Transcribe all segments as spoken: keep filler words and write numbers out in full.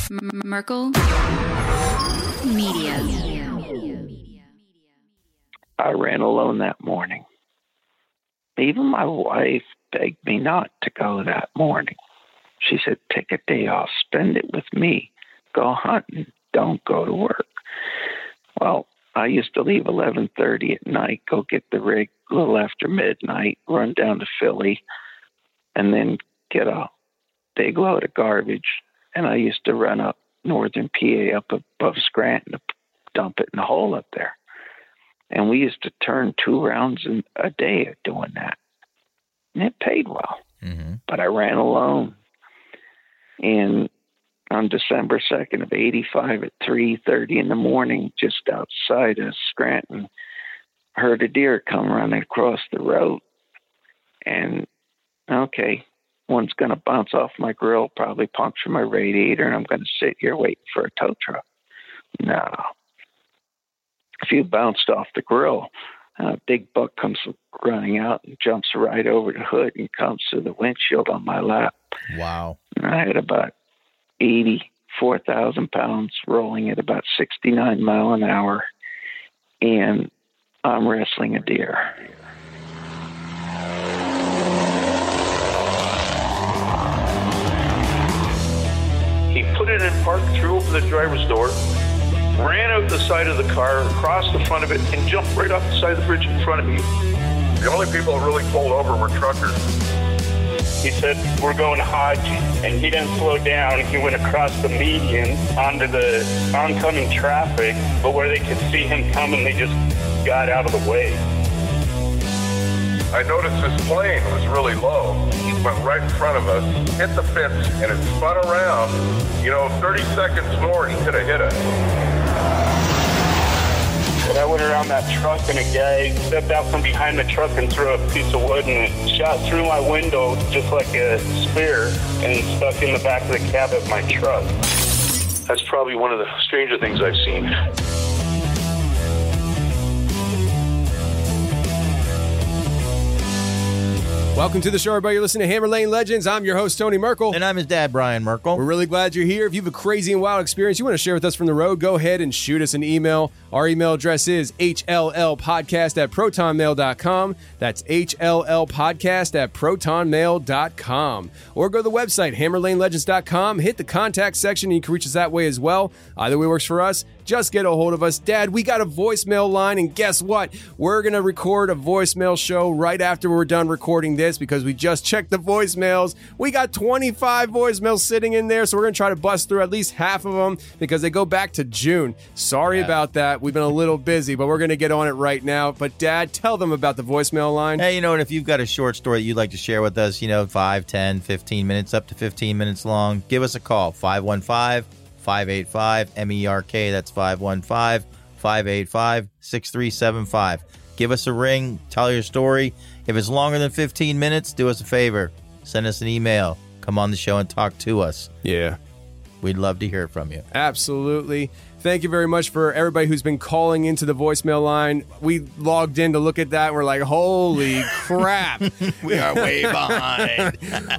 Merkel Media. I ran alone that morning. Even my wife begged me not to go that morning. She said, take a day off, spend it with me, go hunting, don't go to work. Well, I used to leave eleven thirty at night, go get the rig a little after midnight, run down to Philly, and then get a big load of garbage. And I used to run up northern P A up above Scranton to dump it in the hole up there. And we used to turn two rounds in a day of doing that. And it paid well. Mm-hmm. But I ran alone. And on December second of eighty-five at three thirty in the morning, just outside of Scranton, heard a deer come running across the road. And, okay, one's going to bounce off my grill, probably puncture my radiator, and I'm going to sit here waiting for a tow truck. No. A few bounced off the grill. A big buck comes running out and jumps right over the hood and comes to the windshield on my lap. Wow. And I had about eighty-four thousand pounds rolling at about sixty-nine mile an hour, and I'm wrestling a deer. He put it in park, threw open the driver's door, ran out the side of the car, across the front of it, and jumped right off the side of the bridge in front of me. The only people that really pulled over were truckers. He said, we're going Hodge, and he didn't slow down. He went across the median onto the oncoming traffic, but where they could see him coming, they just got out of the way. I noticed this plane was really low. He went right in front of us, hit the fence, and it spun around. You know, thirty seconds more, he could have hit us. But I went around that truck, and a guy stepped out from behind the truck and threw a piece of wood, and it shot through my window just like a spear and stuck in the back of the cab of my truck. That's probably one of the stranger things I've seen. Welcome to the show, everybody. You're listening to Hammer Lane Legends. I'm your host, Tony Merkel. And I'm his dad, Brian Merkel. We're really glad you're here. If you have a crazy and wild experience you want to share with us from the road, go ahead and shoot us an email. Our email address is H L L podcast at proton mail dot com. That's H L L podcast at proton mail dot com. Or go to the website, hammer lane legends dot com. Hit the contact section, and you can reach us that way as well. Either way works for us. Just get a hold of us. Dad, we got a voicemail line, and guess what? We're going to record a voicemail show right after we're done recording this because we just checked the voicemails. We got twenty-five voicemails sitting in there, so we're going to try to bust through at least half of them because they go back to June. Sorry yeah. about that. We've been a little busy, but we're going to get on it right now. But, Dad, tell them about the voicemail line. Hey, you know what? If you've got a short story that you'd like to share with us, you know, five, ten, fifteen minutes, up to fifteen minutes long, give us a call, five one five, five eight five, M E R K. That's five one five, five eight five, six three seven five. Give us a ring. Tell your story. If it's longer than fifteen minutes, do us a favor. Send us an email. Come on the show and talk to us. Yeah. We'd love to hear from you. Absolutely. Thank you very much for everybody who's been calling into the voicemail line. We logged in to look at that, and we're like, holy crap. We are way behind.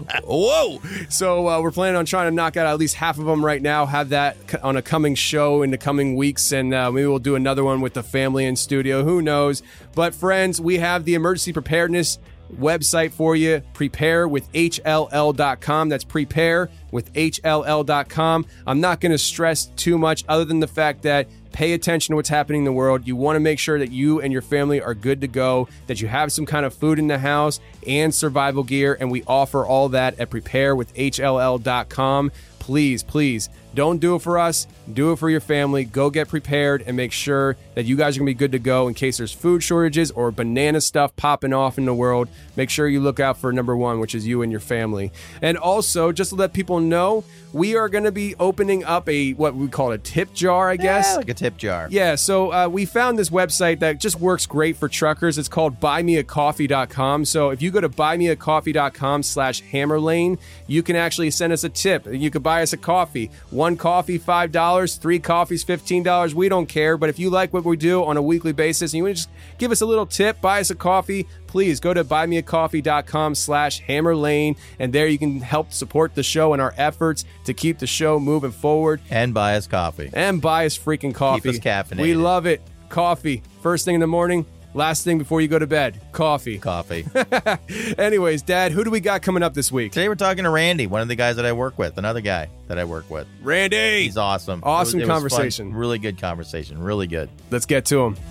Whoa. So uh, we're planning on trying to knock out at least half of them right now, have that on a coming show in the coming weeks, and uh, maybe we'll do another one with the family in studio. Who knows? But, friends, we have the emergency preparedness website for you, prepare with H L L dot com. That's prepare with H L L dot com. I'm not going to stress too much other than the fact that pay attention to what's happening in the world. You want to make sure that you and your family are good to go, that you have some kind of food in the house and survival gear, and we offer all that at prepare with H L L dot com. Please, please, don't do it for us. Do it for your family. Go get prepared and make sure that you guys are going to be good to go in case there's food shortages or banana stuff popping off in the world. Make sure you look out for number one, which is you and your family. And also, just to let people know, we are going to be opening up a, what we call a tip jar, I guess. Yeah, like a tip jar. Yeah, so uh, we found this website that just works great for truckers. It's called buy me a coffee dot com. So if you go to buy me a coffee dot com slash hammerlane, you can actually send us a tip. You could buy us a coffee. One coffee, five dollars. Three coffees, fifteen dollars. We don't care. But if you like what we do on a weekly basis and you want to just give us a little tip, buy us a coffee, please go to buymeacoffee.com slash hammerlane, and there you can help support the show and our efforts to keep the show moving forward. And buy us coffee. And buy us freaking coffee. Keep us caffeinated. We love it. Coffee. First thing in the morning, last thing before you go to bed. Coffee. Coffee. Anyways, Dad, who do we got coming up this week? Today we're talking to Randy, one of the guys that I work with, another guy that I work with. Randy! He's awesome. Awesome It was- it was conversation. fun. Really good conversation. Really good. Let's get to him.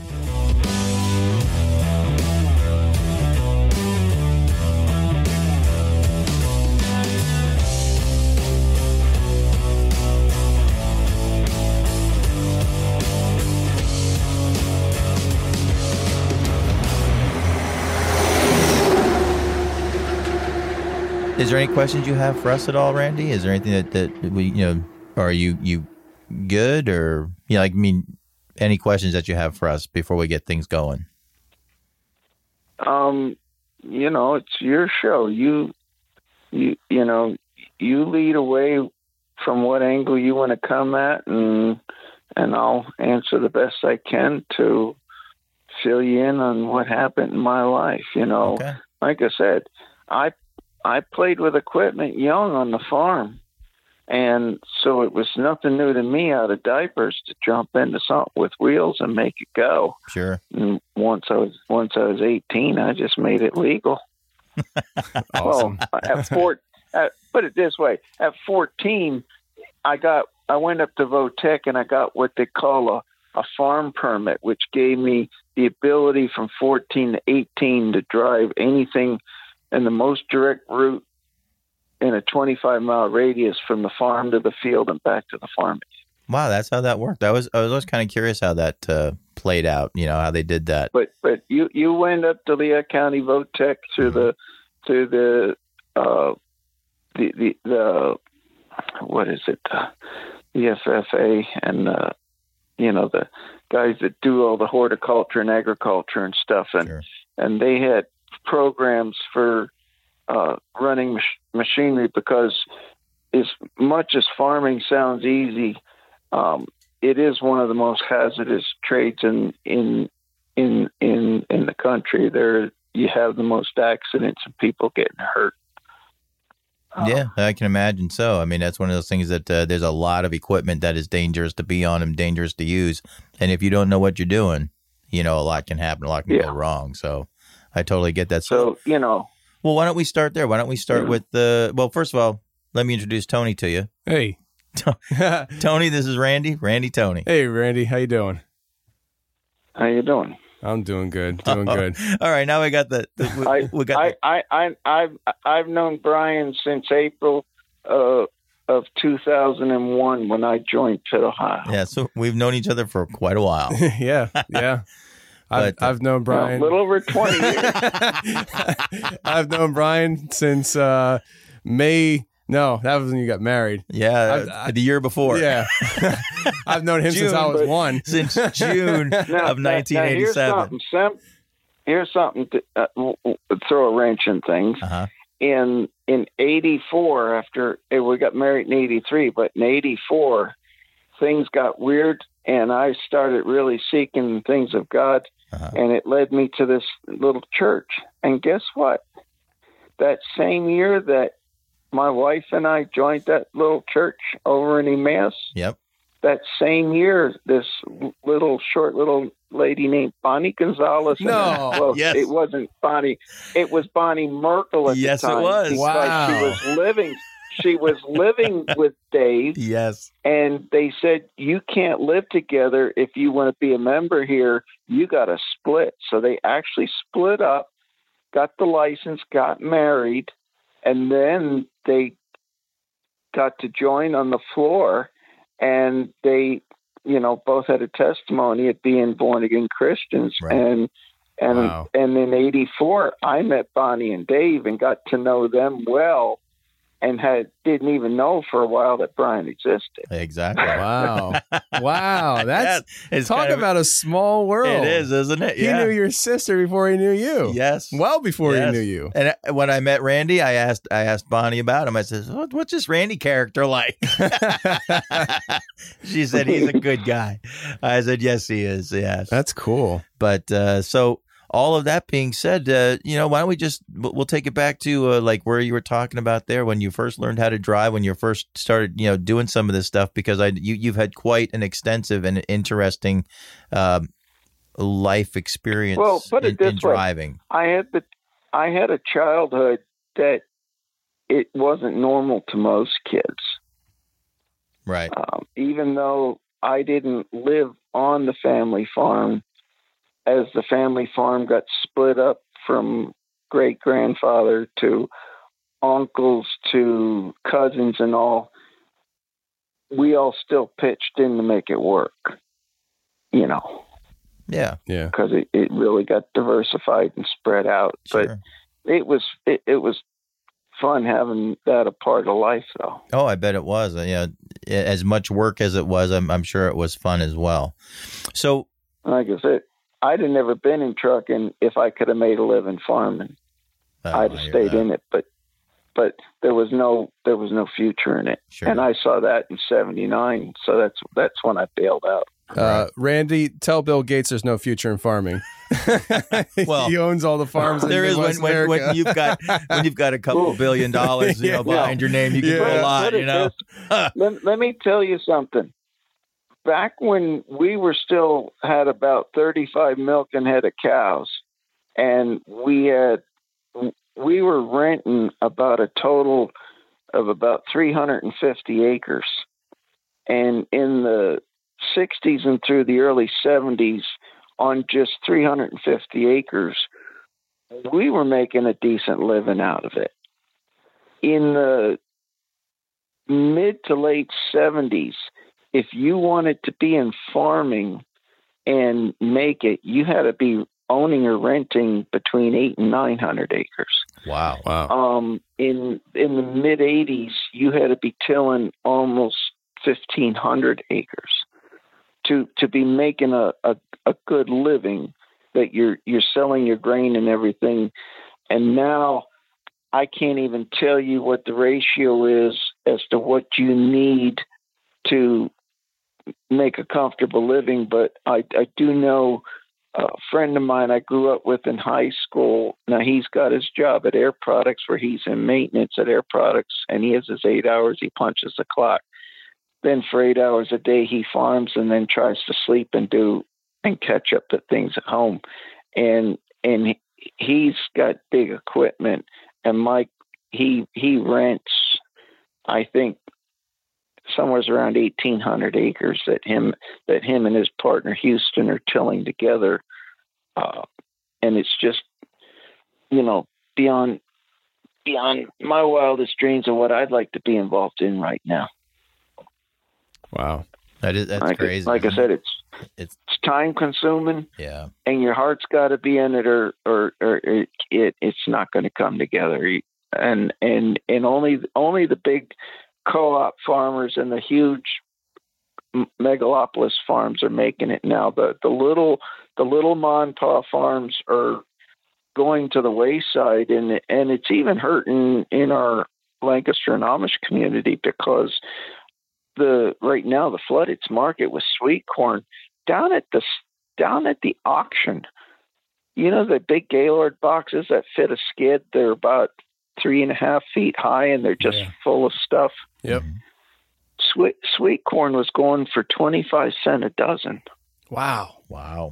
Is there any questions you have for us at all, Randy? Is there anything that, that we, you know, are you you good or, you know, like, I mean, any questions that you have for us before we get things going? Um, you know, it's your show. You, you, you know, you lead away from what angle you want to come at, and and I'll answer the best I can to fill you in on what happened in my life. You know, Okay. like I said, I I played with equipment young on the farm, and so it was nothing new to me out of diapers to jump into something with wheels and make it go. Sure. And once I was once I was eighteen, I just made it legal. Awesome. Well, at four, at, put it this way: at fourteen, I got I went up to Votech and I got what they call a, a farm permit, which gave me the ability from fourteen to eighteen to drive anything in the most direct route in a twenty-five mile radius from the farm to the field and back to the farm. Wow, that's how that worked. I was I was always kind of curious how that uh, played out. You know, how they did that. But but you you went up to Lehigh County Votech through Mm-hmm. the through the uh, the the the what is it uh, the F F A and uh, you know the guys that do all the horticulture and agriculture and stuff, and Sure. and they had programs for uh, running mach- machinery, because as much as farming sounds easy, um, it is one of the most hazardous trades in in in in in the country. There you have the most accidents and people getting hurt. Yeah, I can imagine so. I mean, that's one of those things that uh, there's a lot of equipment that is dangerous to be on and dangerous to use. And if you don't know what you're doing, you know, a lot can happen, a lot can Yeah. go wrong. So I totally get that. So you know, Well, why don't we start there? Why don't we start Yeah. with the, well, first of all, let me introduce Tony to you. Hey. Tony, this is Randy. Randy Tony. Hey, Randy. How you doing? how you doing? I'm doing good. Doing good. All right, now we got the, the we, I, we got I, the, I, I, I've, I've known Brian since April uh, of two thousand one when I joined Pitt, Ohio. yeah, so we've known each other for quite a while. yeah. Yeah. I've, But, uh, I've known Well, Brian. a little over twenty years. I've known Brian since uh, May. No, that was when you got married. Yeah, I've- I- the year before. Yeah. I've known him since I June, was but- one. Since June Now- of now- nineteen now here's eighty-seven. something, Sim- here's something to uh, w- w- throw a wrench in things. Uh-huh. In in eighty-four, after eh, we got married in eighty-three, but in eighty-four, things got weird, and I started really seeking things of God, Uh-huh. and it led me to this little church. And guess what? That same year that my wife and I joined that little church over in Emmaus, Yep. that same year, this little short little lady named Bonnie Gonzalez. and- No. well, Yes. it wasn't Bonnie. It was Bonnie Merkel at Yes, it the time. was. because Wow. She was living. She was living with Dave, Yes. and they said you can't live together if you want to be a member here. You got to split. So they actually split up, got the license, got married, and then they got to join on the floor, and they, you know, both had a testimony at being born again Christians. Right. And and Wow. and in eighty-four, I met Bonnie and Dave and got to know them well, and had didn't even know for a while that Brian existed. Exactly. Wow. Wow. That's Yeah, it's talk kind of- about a small world. It is, isn't it? He Yeah. knew your sister before he knew you. Yes. Well before Yes. he knew you. And uh, when I met Randy, I asked I asked Bonnie about him. I said, what, "What's this Randy character like?" She said, "He's a good guy." I said, "Yes, he is." Yes. That's cool. But uh, so all of that being said, uh, you know, why don't we just we'll take it back to uh, like where you were talking about there when you first learned how to drive, when you first started, you know, doing some of this stuff, because I you you've had quite an extensive and interesting um, life experience. Well, put it in, this in way. driving. I had the I had a childhood that it wasn't normal to most kids. Right. Um, even though I didn't live on the family farm, as the family farm got split up from great grandfather to uncles to cousins and all, we all still pitched in to make it work, you know. Yeah. Yeah. Because it, it really got diversified and spread out. Sure. But it was it, it was fun having that a part of life, though. Oh, I bet it was. Uh, yeah, as much work as it was, I'm, I'm sure it was fun as well. So, like I said, I'd have never been in trucking if I could have made a living farming. oh, I'd I have hear stayed that. in it, but but there was no there was no future in it, Sure. and I saw that in seventy-nine. So that's that's when I bailed out. Uh, Randy, tell Bill Gates there's no future in farming. Well, he owns all the farms. There in is when, Midwest when, America. when you've got when you've got a couple billion dollars, you know, Yeah. behind your name, you can do Yeah. a lot. Put it You know. this- let, let me tell you something. Back when we were still had about thirty-five milking head of cows, and we had we were renting about a total of about three hundred fifty acres, and in the sixties and through the early seventies, on just three hundred fifty acres, we were making a decent living out of it. In the mid to late seventies, if you wanted to be in farming and make it, you had to be owning or renting between eight and nine hundred acres. Wow. Wow. Um, in in the mid eighties, you had to be tilling almost fifteen hundred acres to to be making a, a, a good living. That you're you're selling your grain and everything, and now I can't even tell you what the ratio is as to what you need to make a comfortable living. But I, I do know a friend of mine I grew up with in high school. Now he's got his job at Air Products where he's in maintenance at Air Products, and he has his eight hours. He punches the clock. Then for eight hours a day, he farms and then tries to sleep and do and catch up to things at home. And and he's got big equipment. And Mike, he he rents, I think, somewhere around eighteen hundred acres that him that him and his partner Houston are tilling together. Uh, and it's just, you know, beyond beyond my wildest dreams of what I'd like to be involved in right now. Wow. That is that's like crazy. like I said, it's It's- it's time consuming, yeah. and your heart's got to be in it, or or, or it, it it's not going to come together. And and and only only the big co-op farmers and the huge megalopolis farms are making it now. The the little the little ma and pa farms are going to the wayside, and and it's even hurting in our Lancaster and Amish community because the right now the flooded market with sweet corn down at the down at the auction. You know the big Gaylord boxes that fit a skid? They're about three and a half feet high, and they're just Yeah. full of stuff. Yep. Sweet sweet corn was going for twenty-five cents a dozen. Wow. Wow.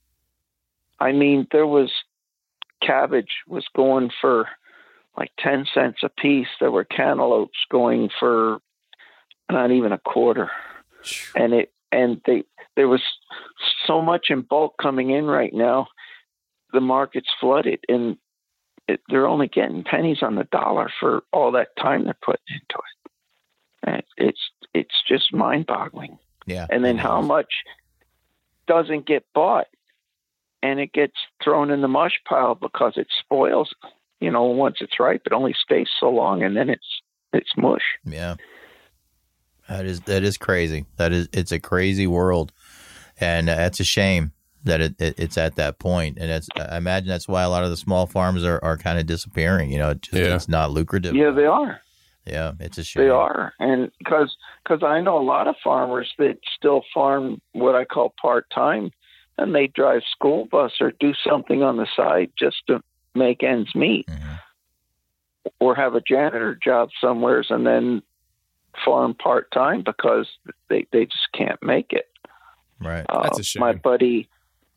I mean, there was cabbage was going for like ten cents a piece. There were cantaloupes going for not even a quarter, and it and they there was so much in bulk coming in right now. The market's flooded, and it, they're only getting pennies on the dollar for all that time they're putting into it. And it's it's just mind-boggling. Yeah. And then it how is. much doesn't get bought, and it gets thrown in the mush pile because it spoils. You know, once it's ripe, it only stays so long, and then it's it's mush. Yeah. That is that is crazy. That is it's a crazy world, and uh, it's a shame that it, it it's at that point. And it's I imagine that's why a lot of the small farms are, are kind of disappearing. You know, it just, Yeah. it's not lucrative. Yeah, they are. Yeah, it's a shame. They are, and because because I know a lot of farmers that still farm what I call part time, and they drive school bus or do something on the side just to make ends meet, Mhm. or have a janitor job somewheres and then farm part time because they, they just can't make it. Right. Uh, That's a shame. My buddy,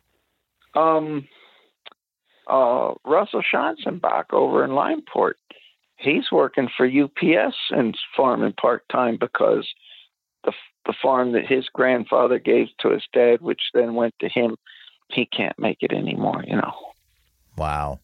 um, uh, Russell Schanzenbach over in Limeport, he's working for U P S and farming part time because the the farm that his grandfather gave to his dad, which then went to him, he can't make it anymore. You know. Wow.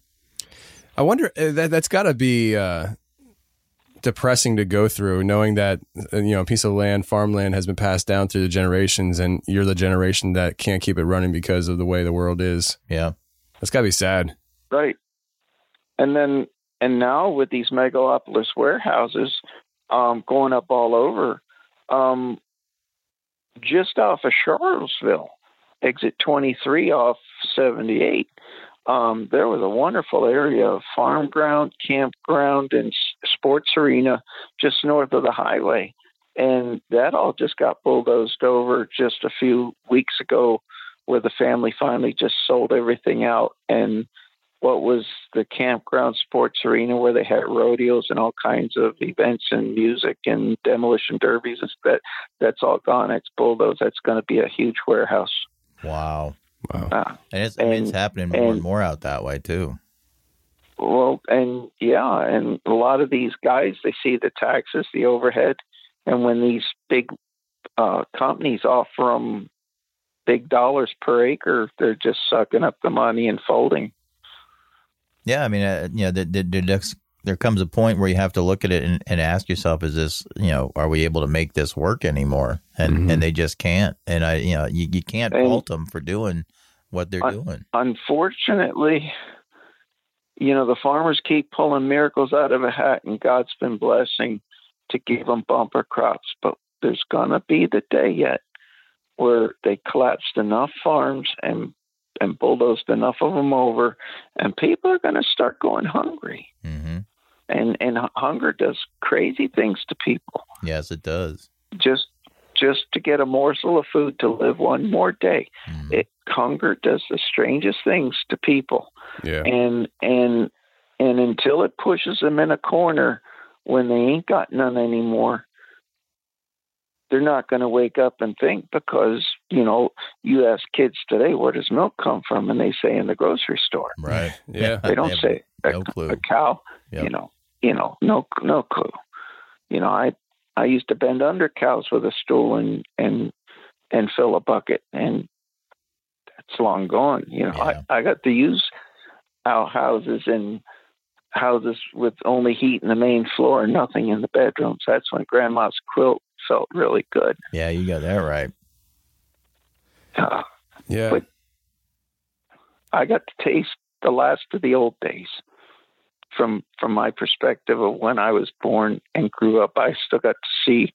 I wonder uh, that that's got to be uh, depressing to go through, knowing that uh, you know a piece of land, farmland, has been passed down through the generations, and you're the generation that can't keep it running because of the way the world is. Yeah. That's got to be sad. Right. And then, and now with these megalopolis warehouses um, going up all over, um, just off of Charlottesville, exit twenty-three off seventy-eight, um, there was a wonderful area of farm ground, campground, and s- sports arena just north of the highway. And that all just got bulldozed over just a few weeks ago, where the family finally just sold everything out. And what was the campground sports arena where they had rodeos and all kinds of events and music and demolition derbies, that that's all gone. It's bulldozed. That's going to be a huge warehouse. Wow. Wow. Uh, And it's, I mean, it's And- happening more and and- more out that way too. well, and yeah, and a lot of these guys, they see the taxes, the overhead, and when these big uh, companies offer them big dollars per acre, they're just sucking up the money and folding. Yeah, I mean, uh, you know, there, there, there there comes a point where you have to look at it and, and ask yourself, is this, you know, are we able to make this work anymore? And Mhm. and they just can't. And I, you know, you, you can't And- fault them for doing what they're I- doing. Unfortunately, you know, the farmers keep pulling miracles out of a hat, and God's been blessing to give them bumper crops. But there's going to be the day yet where they collapsed enough farms and and bulldozed enough of them over, and people are going to start going hungry. hmm And and hunger does crazy things to people. Yes, it does. Just just to get a morsel of food to live one more day. Mhm. It, hunger does the strangest things to people. Yeah. And and and until it pushes them in a corner when they ain't got none anymore, they're not going to wake up and think, because, you know, you ask kids today, where does milk come from? And they say in the grocery store. Right. Yeah. They don't have say a, no clue. a cow, Yep. you know, you know, no, no clue. You know, I, I used to bend under cows with a stool and, and, and fill a bucket, and that's long gone. You know, Yeah. I, I got to use outhouses and houses with only heat in the main floor and nothing in the bedrooms. That's when grandma's quilt felt really good. Yeah, you got that right. Uh, Yeah. But I got to taste the last of the old days. From from my perspective of when I was born and grew up, I still got to see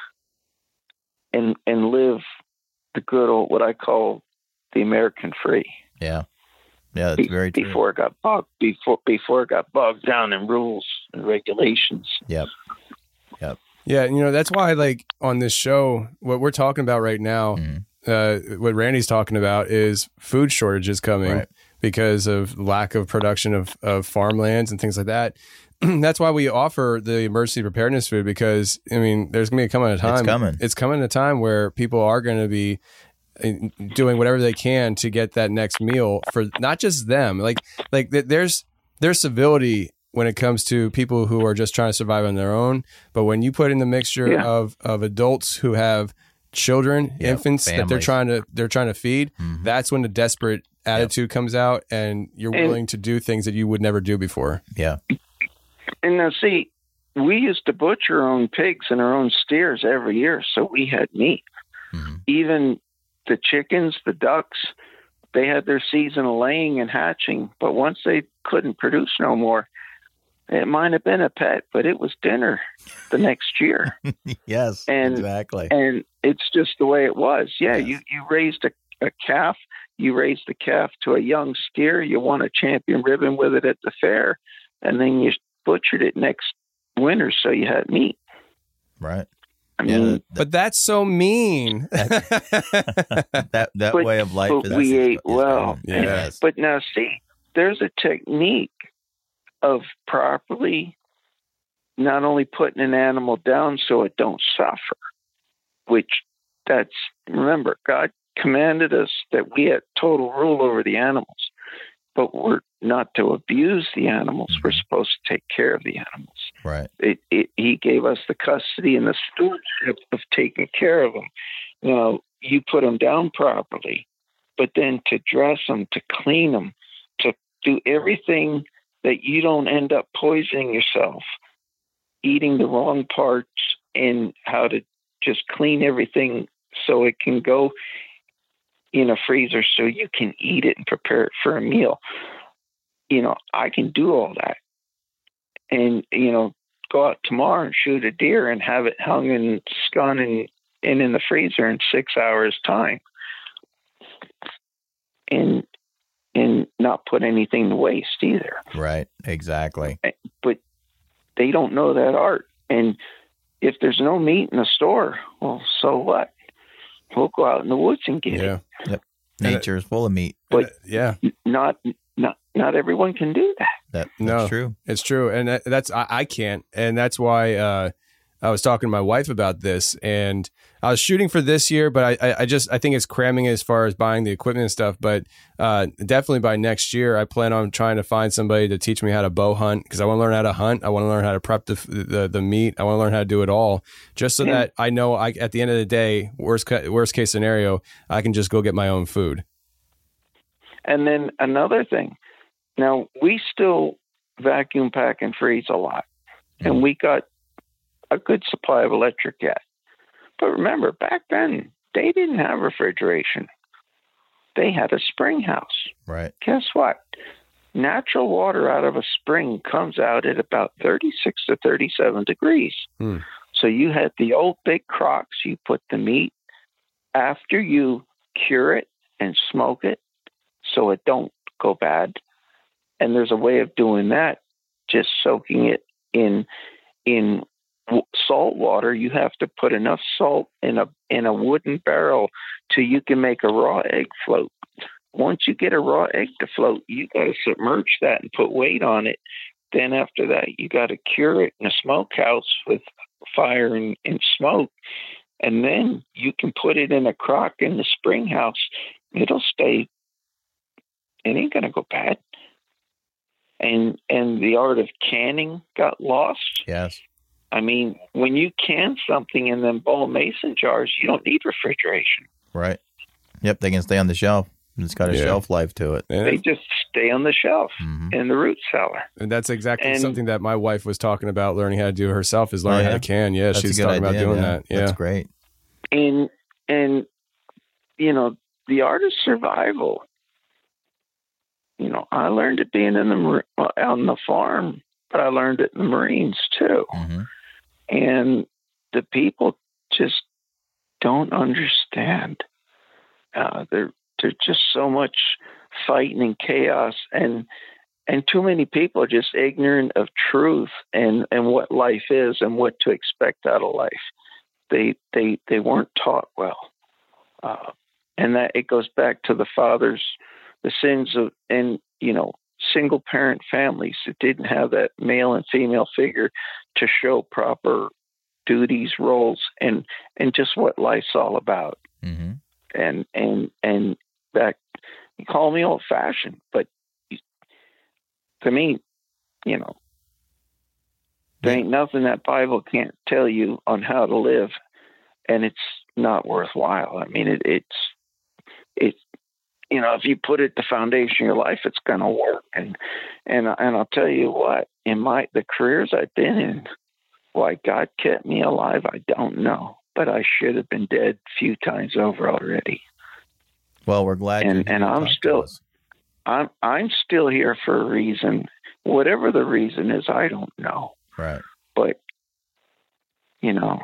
and and live the good old, what I call the American free. Yeah. Yeah, that's Be- very true. before it got bogged before before it got bogged down in rules and regulations. Yep. Yeah, you know, that's why, like, on this show, what we're talking about right now, Mhm. uh, what Randy's talking about is food shortages coming Right. because of lack of production of, of farmlands and things like that. That's why we offer the emergency preparedness food, because, I mean, there's going to be coming a time. coming. It's coming a time where people are going to be uh, doing whatever they can to get that next meal for not just them. Like, like th- there's there's civility when it comes to people who are just trying to survive on their own. But when you put in the mixture Yeah. of, of adults who have children, Yeah, infants that they're families. trying to they're trying to feed, Mhm. that's when the desperate attitude comes out, and you're And- willing to do things that you would never do before. Yeah. And now, see, we used to butcher our own pigs and our own steers every year, so we had meat. Mhm. Even the chickens, the ducks, they had their season of laying and hatching, but once they couldn't produce no more, it might have been a pet, but it was dinner the next year. Yes, And- exactly. And it's just the way it was. Yeah, Yes. you, you raised a, a calf, you raised the calf to a young steer, you won a champion ribbon with it at the fair, and then you butchered it next winter so you had meat. Right. I Yeah, mean, that, But that's so mean. that that but, way of life but is we is- ate is well. gone. Yeah. Yes. But now, see, there's a technique of properly not only putting an animal down so it don't suffer, which that's, remember, God commanded us that we had total rule over the animals, but we're not to abuse the animals. Mm-hmm. We're supposed to take care of the animals. Right. It, it, he gave us the custody and the stewardship of taking care of them. You know, you put them down properly, but then to dress them, to clean them, to do everything that you don't end up poisoning yourself, eating the wrong parts, and how to just clean everything so it can go in a freezer so you can eat it and prepare it for a meal. You know, I can do all that. And, you know, go out tomorrow and shoot a deer and have it hung and scun and, and in the freezer in six hours time. And, and not put anything to waste either. Right. Exactly. But they don't know that art. And if there's no meat in the store, well, so what? We'll go out in the woods and get Yeah. it. Yep. Nature is full of meat. But Yeah. not, not, not everyone can do that. That, that's No. true. It's true. And that- that's, I, I can't. And that's why uh, I was talking to my wife about this. And I was shooting for this year, but I, I just, I think it's cramming as far as buying the equipment and stuff. But uh, definitely by next year, I plan on trying to find somebody to teach me how to bow hunt, because I want to learn how to hunt. I want to learn how to prep the the, the meat. I want to learn how to do it all, just so Yeah. that I know I, at the end of the day, worst, ca- worst case scenario, I can just go get my own food. And then another thing, now we still vacuum pack and freeze a lot, and we got a good supply of electric gas. But remember, back then, they didn't have refrigeration. They had a spring house. Right. Guess what? Natural water out of a spring comes out at about thirty-six to thirty-seven degrees. Hmm. So you had the old big crocks. You put the meat after you cure it and smoke it so it don't go bad. And there's a way of doing that, just soaking it in in salt water. You have to put enough salt in a in a wooden barrel till you can make a raw egg float. Once you get a raw egg to float, you got to submerge that and put weight on it. Then after that, you got to cure it in a smokehouse with fire and, and smoke. And then you can put it in a crock in the spring house. It'll stay. It ain't going to go bad. And and the art of canning got lost. Yes. I mean, when you can something in them ball mason jars, you don't need refrigeration. Right. Yep. They can stay on the shelf. It's got a Yeah. shelf life to it. Yeah. They just stay on the shelf Mhm. in the root cellar. And that's exactly And- something that my wife was talking about learning how to do herself, is learning Oh, yeah? how to can. Yeah, That's a she's good talking idea, about doing yeah. that. Yeah. That's great. And and you know, the art of survival. You know, I learned it being in the mar- well, on the farm, but I learned it in the Marines too. hmm And the people just don't understand. Uh, there, there's just so much fighting and chaos, and and too many people are just ignorant of truth and, and what life is and what to expect out of life. They they they weren't taught well, uh, and that it goes back to the fathers, the sins of and you know single parent families that didn't have that male and female figure to show proper duties, roles, and and just what life's all about. hmm And and and that, you call me old fashioned, but to me, you know, there ain't nothing that Bible can't tell you on how to live, and it's not worthwhile. I mean, it, it's it's you know, if you put it the foundation of your life, it's going to work. And and and I'll tell you what, in my the careers I've been in, why God kept me alive, I don't know, but I should have been dead a few times over already. Well, we're glad. And- you're here and to I'm talk to still- us. I'm I'm still here for a reason. Whatever the reason is, I don't know. Right. But you know,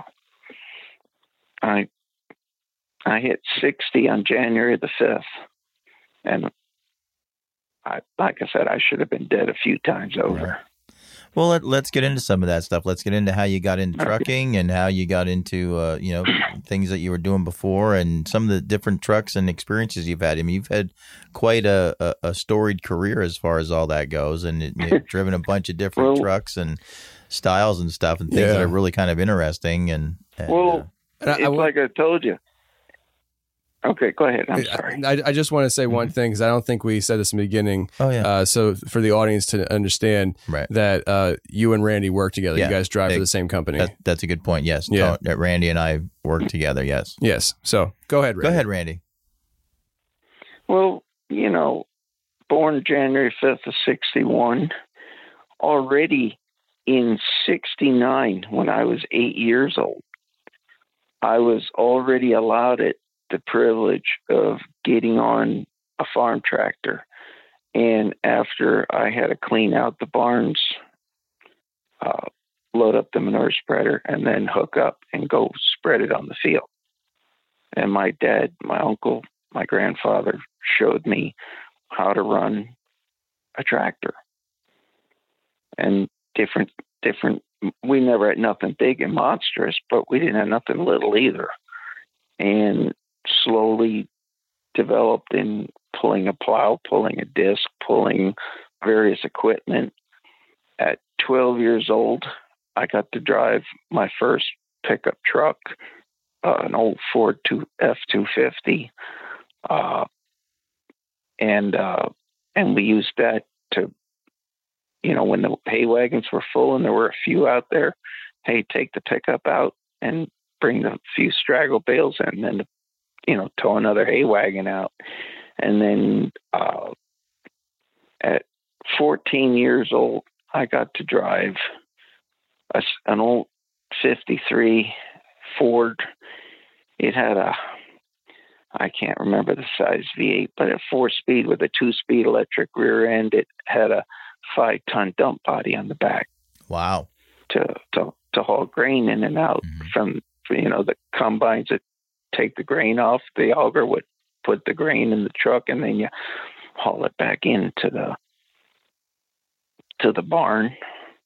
I I hit sixty on January the fifth, and I like I said, I should have been dead a few times over. Right. Well, let, let's get into some of that stuff. Let's get into how you got into trucking and how you got into, uh, you know, things that you were doing before and some of the different trucks and experiences you've had. I mean, you've had quite a, a, a storied career as far as all that goes, and it, you've driven a bunch of different well, trucks and styles and stuff and things Yeah. that are really kind of interesting. And, and Well, And I- it's I- like I told you. Okay, go ahead. I'm sorry. I, I just want to say one thing because I don't think we said this in the beginning. Oh, yeah. Uh, so for the audience to understand Right. that uh, you and Randy work together. Yeah. You guys drive Hey, for the same company. that, that's a good point. Yes. Yeah. Tony- Randy and I work together. Yes. Yes. So go ahead, Randy. Go ahead, Randy. Well, you know, born January fifth of sixty-one, already in sixty-nine, when I was eight years old, I was already allowed it, the privilege of getting on a farm tractor. And after I had to clean out the barns, uh, load up the manure spreader, and then hook up and go spread it on the field. And my dad, my uncle, my grandfather showed me how to run a tractor. And different, different, we never had nothing big and monstrous, but we didn't have nothing little either. And slowly developed in pulling a plow, pulling a disc, pulling various equipment. At twelve years old, I got to drive my first pickup truck, uh, an old Ford F two fifty. Uh, and, uh, and we used that to, you know, when the hay wagons were full and there were a few out there, hey, take the pickup out and bring the few straggle bales in, and then, you know, tow another hay wagon out. And then uh, at fourteen years old, I got to drive a, an old fifty-three Ford. It had a, I can't remember the size V eight, but a four-speed with a two-speed electric rear end. It had a five-ton dump body on the back. Wow. To to to haul grain in and out mm-hmm. from, you know, the combines that take the grain off. The auger would put the grain in the truck, and then you haul it back into the to the barn.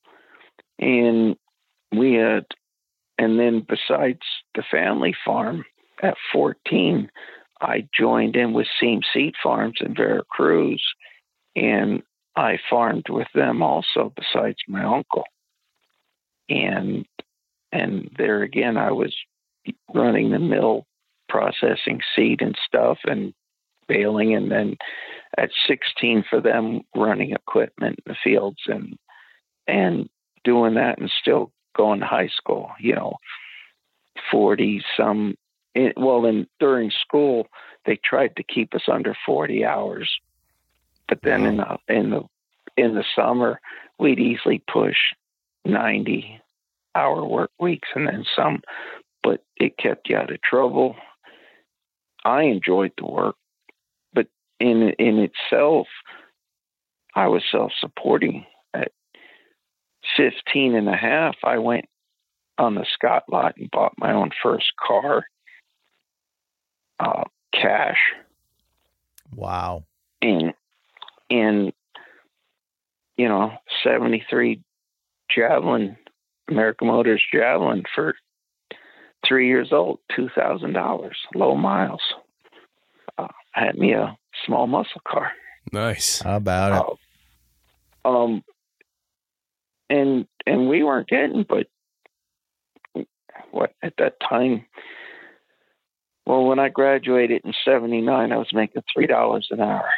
And we had, and then besides the family farm, at fourteen, I joined in with Seam Seed Farms in Veracruz, and I farmed with them also besides my uncle. And and there again, I was running the mill, processing seed and stuff, and baling, and then at sixteen for them, running equipment in the fields and and doing that, and still going to high school. You know, forty some. It, well, then during school, they tried to keep us under forty hours, but then in the in the in the summer, we'd easily push ninety hour work weeks, and then some. But it kept you out of trouble. I enjoyed the work, but in in itself, I was self-supporting. At fifteen and a half, I went on the Scott lot and bought my own first car. Uh, cash. Wow. And, and, you know, seventy-three Javelin, American Motors Javelin for three years old, two thousand dollars, low miles. Uh, had me a small muscle car. Nice. How about it? Uh, um, and, and we weren't getting, but what, at that time, well, when I graduated in seventy-nine, I was making three dollars an hour.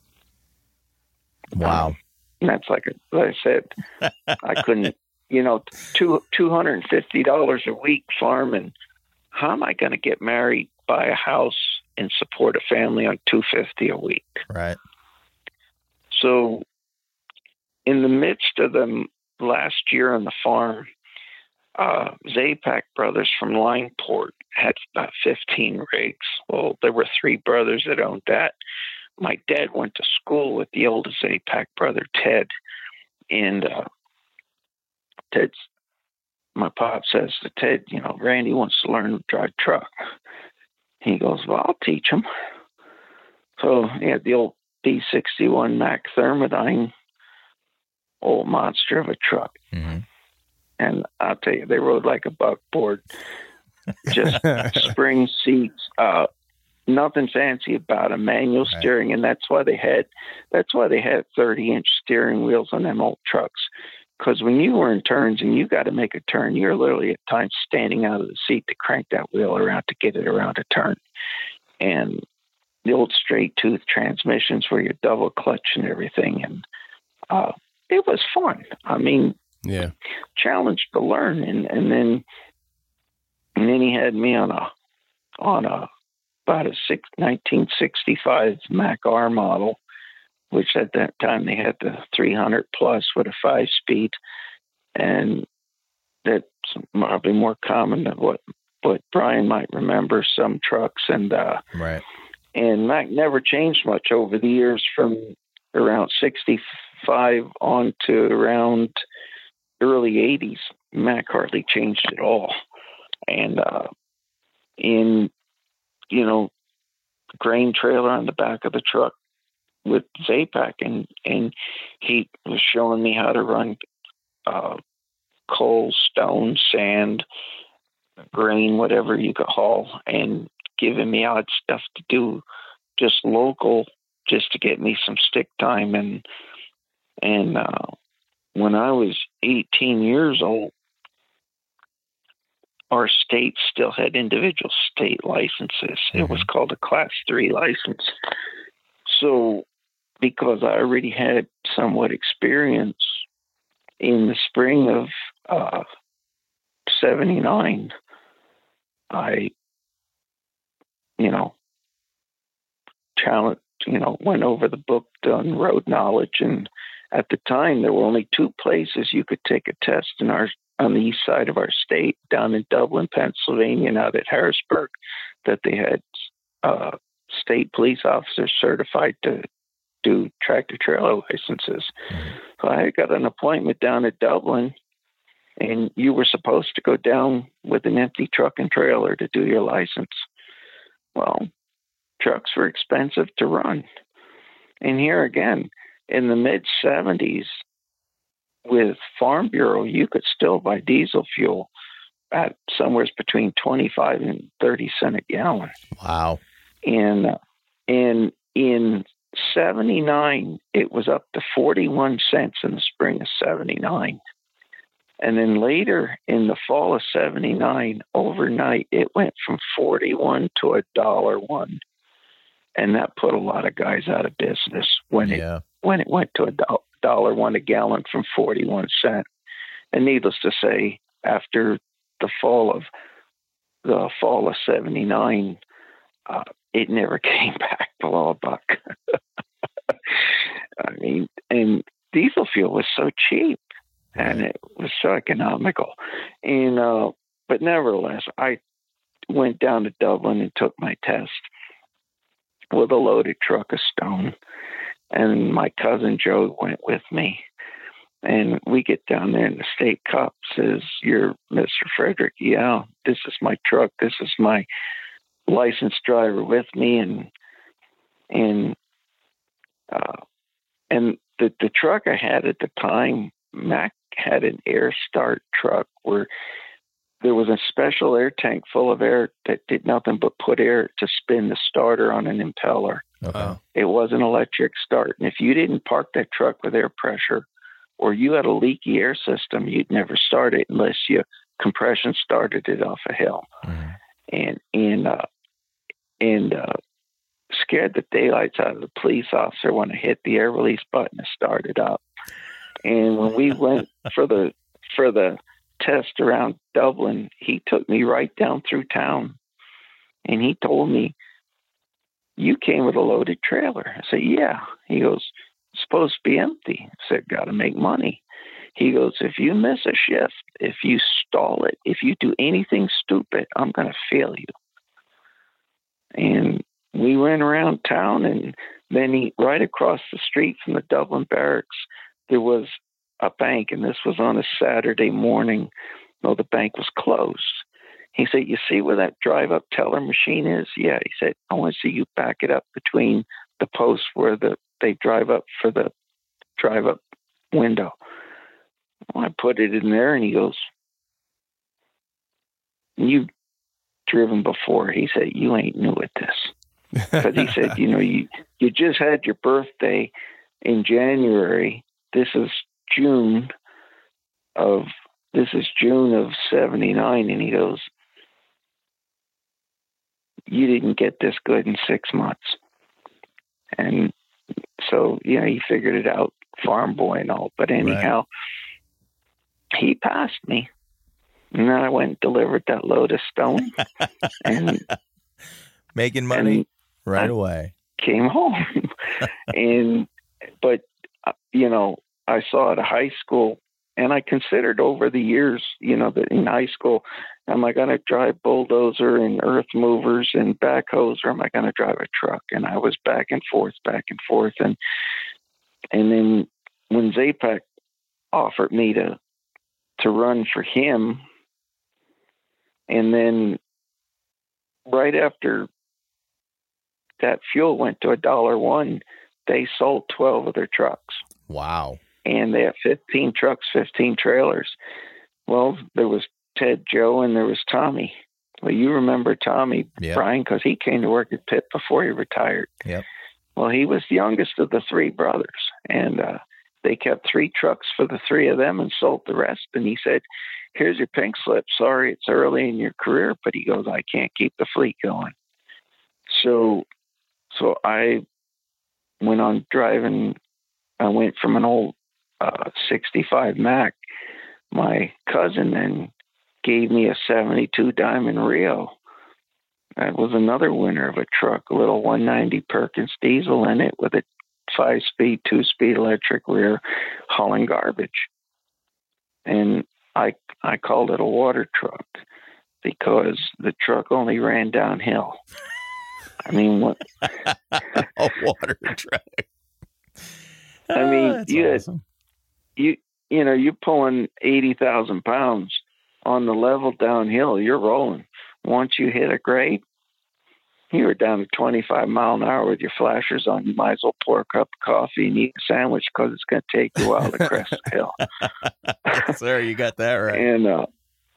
Wow. Um, and that's like, like I said, I couldn't, you know, two, two hundred fifty dollars a week farming. How am I going to get married, buy a house, and support a family on two hundred fifty dollars a week? Right. So in the midst of the last year on the farm, uh, Zapac Brothers from Lineport had about fifteen rigs. Well, there were three brothers that owned that. My dad went to school with the oldest Zapac brother, Ted. And uh, Ted's, my pop says to Ted, you know, Randy wants to learn to drive truck. He goes, well, I'll teach him. So he had the old B sixty-one Mack Thermodyne old monster of a truck. Mm-hmm. And I'll tell you, they rode like a buckboard. Just spring seats, uh, nothing fancy about a manual Right. steering, and that's why they had that's why they had thirty inch steering wheels on them old trucks. Because when you were in turns and you got to make a turn, you're literally at times standing out of the seat to crank that wheel around to get it around a turn. And the old straight tooth transmissions were your double clutch and everything, and uh, it was fun. I mean, Yeah. challenge to learn, and and then and then he had me on a on a about a six, nineteen sixty-five Mac R model, which at that time they had the three hundred plus with a five speed, and that's probably more common than what what Brian might remember, some trucks. And uh, Right. and Mac never changed much over the years from around sixty-five on to around early eighties. Mac hardly changed at all. And uh, in, you know, grain trailer on the back of the truck with Zapac, and, and he was showing me how to run uh, coal, stone, sand, grain, whatever you could haul, and giving me odd stuff to do just local, just to get me some stick time. And and uh, when I was eighteen years old, our state still had individual state licenses. Mm-hmm. It was called a class three license. So because I already had somewhat experience in the spring of uh, seventy-nine, I, you know, challenged, you know, went over the book, done road knowledge. And at the time, there were only two places you could take a test in our on the east side of our state, down in Dublin, Pennsylvania, and out at Harrisburg, that they had uh, state police officers certified to do tractor trailer licenses. Mm-hmm. So I got an appointment down at Dublin, and you were supposed to go down with an empty truck and trailer to do your license. Well, trucks were expensive to run. And here again, in the mid seventies, with Farm Bureau, you could still buy diesel fuel at somewhere between twenty-five and thirty cents a gallon. Wow. And, uh, and in seventy-nine, it was up to forty-one cents in the spring of seventy-nine. And then later in the fall of seventy-nine, overnight, it went from forty-one to a dollar one. And that put a lot of guys out of business when yeah. it when it went to a dollar. Dollar one a gallon from forty-one cents. And needless to say, after the fall of the fall of seventy-nine, uh, it never came back below a buck. I mean, and diesel fuel was so cheap and it was so economical. And uh, but nevertheless, I went down to Dublin and took my test with a loaded truck of stone. And my cousin Joe went with me. And we get down there, and the state cop says, "You're Mister Frederick?" "Yeah, this is my truck. This is my licensed driver with me." And and uh, and the the truck I had at the time, Mac had an air start truck where there was a special air tank full of air that did nothing but put air to spin the starter on an impeller. Okay. It was an electric start. And if you didn't park that truck with air pressure, or you had a leaky air system, you'd never start it unless you compression started it off a hill. Mm. And and uh, and uh, scared the daylights out of the police officer when I hit the air release button to start it up. And when we went for the for the test around Dublin, he took me right down through town, and he told me, "You came with a loaded trailer." I said, "Yeah." He goes, "It's supposed to be empty." I said, "Got to make money." He goes, "If you miss a shift, if you stall it, if you do anything stupid, I'm going to fail you." And we went around town, and then he, right across the street from the Dublin barracks, there was a bank, and this was on a Saturday morning. No, the bank was closed. He said, "You see where that drive-up teller machine is?" "Yeah." He said, "I want to see you back it up between the posts where the they drive up for the drive-up window. Well, I put it in there, and he goes, "You've driven before." He said, "You ain't new at this." Because he said, you know, you, you just had your birthday in January. This is June of, this is June of seventy-nine. And he goes, "You didn't get this good in six months. And so, you know, he figured it out, farm boy and all. But anyhow, right. He passed me. And then I went and delivered that load of stone. and Making money and right I away. Came home. and, but, uh, you know, I saw at a high school, and I considered over the years, you know, that in high school, am I going to drive bulldozer and earth movers and backhoes, or am I going to drive a truck? And I was back and forth, back and forth. And, and then when Zapac offered me to, to run for him, and then right after that fuel went to a dollar one, they sold twelve of their trucks. Wow. And they have fifteen trucks, fifteen trailers. Well, there was Ted, Joe, and there was Tommy. Well, you remember Tommy, yep. Brian, because he came to work at Pitt before he retired. Yep. Well, he was the youngest of the three brothers, and uh, they kept three trucks for the three of them and sold the rest. And he said, "Here's your pink slip. Sorry, it's early in your career," but he goes, "I can't keep the fleet going." So, so I went on driving. I went from an old uh, sixty-five Mac. My cousin then gave me a seventy-two Diamond Rio. That was another winner of a truck, a little one ninety Perkins diesel in it with a five-speed, two-speed electric rear hauling garbage. And I I called it a water truck because the truck only ran downhill. I mean, what? A water truck. I mean, oh, you, awesome. you you know, you're pulling eighty thousand pounds on the level downhill. You're rolling. Once you hit a grade, you were down to twenty-five mile an hour with your flashers on. You might as well pour a cup of coffee and eat a sandwich because it's going to take you a while to crest the hill. Yes, sir, you got that right. And uh,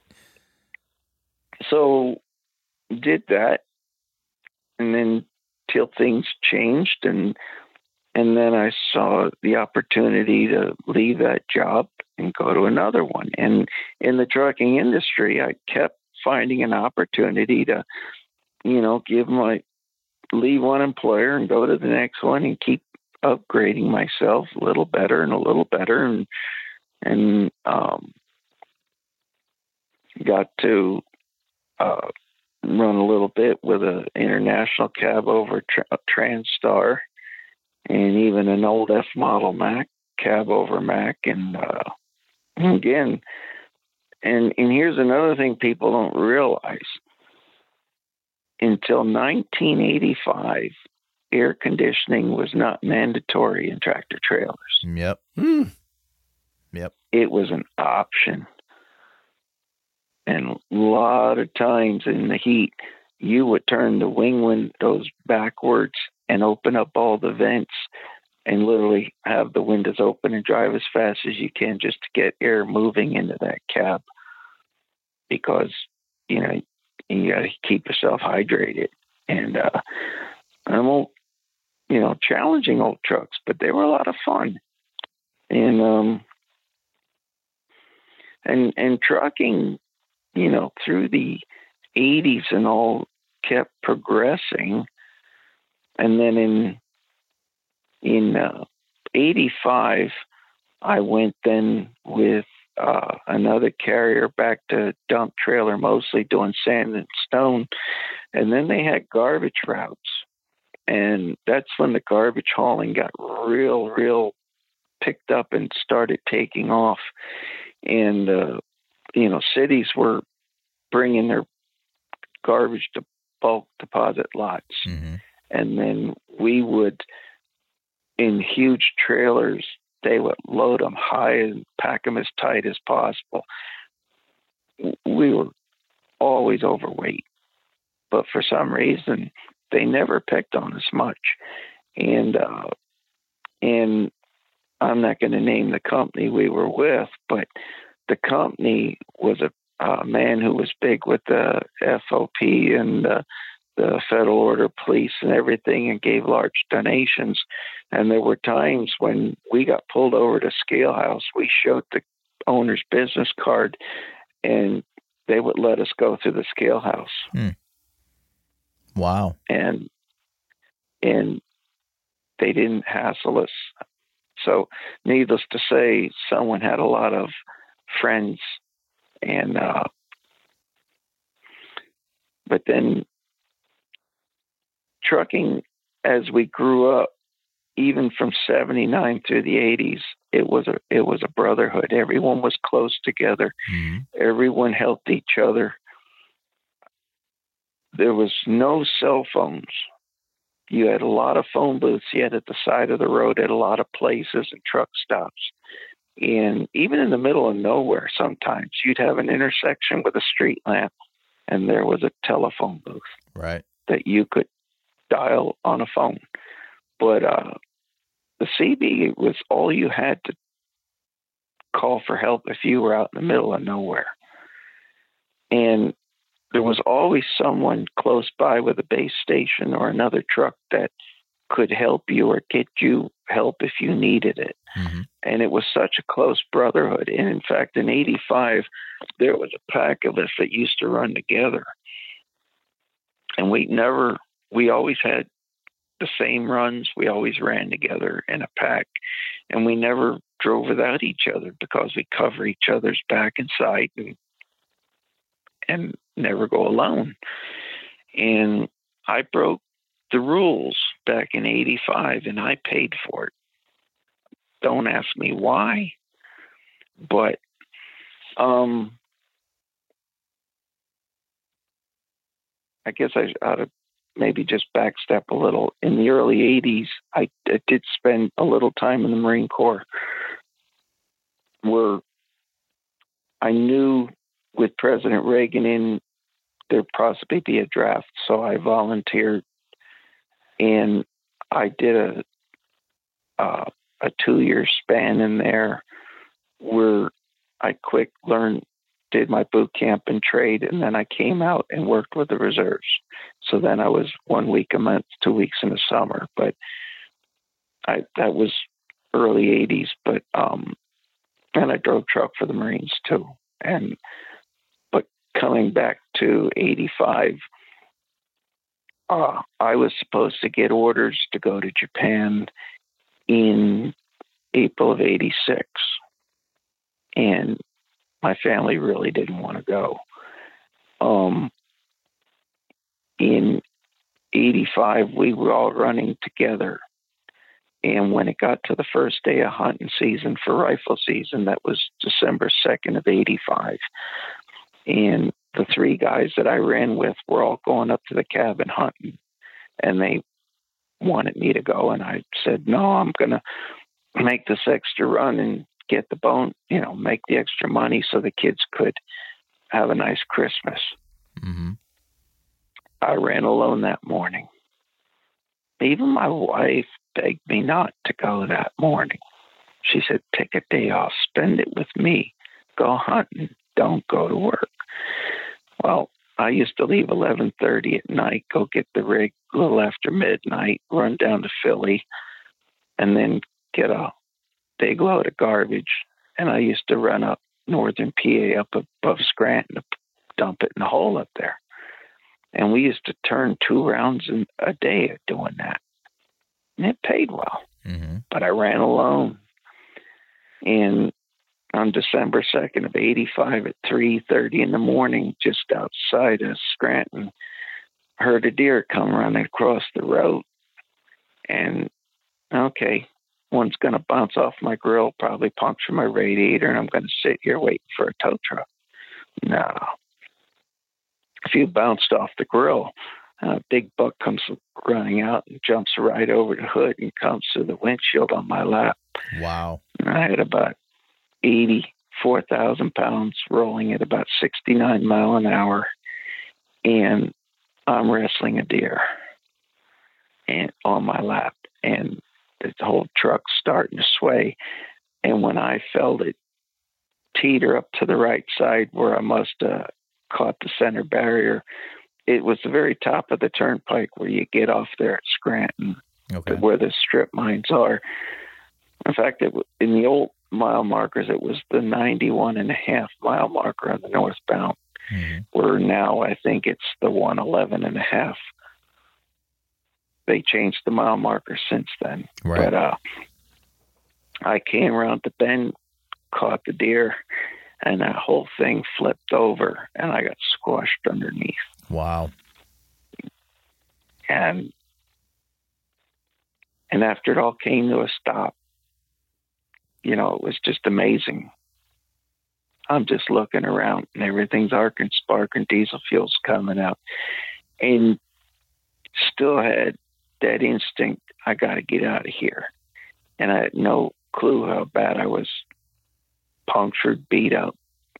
so did that, and then till things changed, and and then I saw the opportunity to leave that job and go to another one. And in the trucking industry, I kept finding an opportunity to, you know, give my leave one employer and go to the next one and keep upgrading myself a little better and a little better, and and um, got to uh, run a little bit with an international cab over tra- Transstar, and even an old F model Mac, cab over Mac, and uh, again, and and here's another thing people don't realize. Until nineteen eighty-five, air conditioning was not mandatory in tractor trailers. Yep. Mm. Yep. It was an option. And a lot of times in the heat, you would turn the wing windows backwards and open up all the vents and literally have the windows open and drive as fast as you can just to get air moving into that cab. Because, you know, you got to keep yourself hydrated. And uh, I'm old, you know, challenging old trucks, but they were a lot of fun. And um, and and trucking, you know, through the eighties and all kept progressing. And then in in uh, eighty-five, I went then with Uh, another carrier back to dump trailer, mostly doing sand and stone. And then they had garbage routes. And that's when the garbage hauling got real, real picked up and started taking off. And, uh, you know, cities were bringing their garbage to bulk deposit lots. Mm-hmm. And then we would, in huge trailers, they would load them high and pack them as tight as possible. We were always overweight, but for some reason they never picked on us much. And, uh, and I'm not going to name the company we were with, but the company was a, a man who was big with the F O P and uh, the Federal Order Police and everything, and gave large donations. And there were times when we got pulled over to Scale House, we showed the owner's business card, and they would let us go through the Scale House. Hmm. Wow. And and they didn't hassle us. So needless to say, someone had a lot of friends. And uh, but then trucking, as we grew up, even from seventy-nine through the eighties, it was a it was a brotherhood. Everyone was close together. Mm-hmm. Everyone helped each other. There was no cell phones. You had a lot of phone booths you had at the side of the road at a lot of places and truck stops. And even in the middle of nowhere, sometimes you'd have an intersection with a street lamp, and there was a telephone booth right. that you could dial on a phone. But uh, the C B was all you had to call for help if you were out in the middle of nowhere. And there was always someone close by with a base station or another truck that could help you or get you help if you needed it. Mm-hmm. And it was such a close brotherhood. And in fact, in eighty-five, there was a pack of us that used to run together. And we never, we always had the same runs. We always ran together in a pack. And we never drove without each other because we cover each other's back and side and, and never go alone. And I broke the rules back in eighty-five, and I paid for it. Don't ask me why, but um, I guess I ought to maybe just backstep a little. In the early eighties, I, I did spend a little time in the Marine Corps, where I knew with President Reagan in, there'd possibly be a draft, so I volunteered, and I did a uh, a two-year span in there where I quick learned, did my boot camp and trade, and then I came out and worked with the reserves. So then I was one week a month, two weeks in the summer, but I that was early eighties. But um, and I drove truck for the Marines too. And but coming back to eighty-five, uh, I was supposed to get orders to go to Japan in April of eighty-six, and my family really didn't want to go. Um, in eighty-five, we were all running together. And when it got to the first day of hunting season for rifle season, that was December second of eighty-five. And the three guys that I ran with were all going up to the cabin hunting. And they wanted me to go. And I said, no, I'm going to make this extra run and get the bone, you know, make the extra money so the kids could have a nice Christmas. Mm-hmm. I ran alone that morning. Even my wife begged me not to go that morning. She said, take a day off, spend it with me, go hunting, don't go to work. Well, I used to leave eleven thirty at night, go get the rig a little after midnight, run down to Philly, and then get a big load of garbage. And I used to run up northern P A up above Scranton to dump it in the hole up there. And we used to turn two rounds in a day at doing that. And it paid well. Mm-hmm. But I ran alone. And on December second of eighty-five at three thirty in the morning, just outside of Scranton, heard a deer come running across the road. And, okay, one's going to bounce off my grill, probably puncture my radiator, and I'm going to sit here waiting for a tow truck. No. If you bounced off the grill, a big buck comes running out and jumps right over the hood and comes to the windshield on my lap. Wow. And I had about eighty-four thousand pounds rolling at about sixty-nine mile an hour. And I'm wrestling a deer and on my lap. And the whole truck starting to sway. And when I felt it teeter up to the right side where I must have caught the center barrier, it was the very top of the turnpike where you get off there at Scranton, Okay. where the strip mines are. In fact, it, in the old mile markers, it was the ninety-one and a half mile marker on the northbound, Mm-hmm. where now I think it's the one eleven and a half. They changed the mile marker since then. Right. But uh, I came around the bend, caught the deer, and that whole thing flipped over, and I got squashed underneath. Wow. And and after it all came to a stop, you know, it was just amazing. I'm just looking around, and everything's arc and spark, and diesel fuel's coming out, and still had that instinct, I got to get out of here. And I had no clue how bad I was punctured, beat up.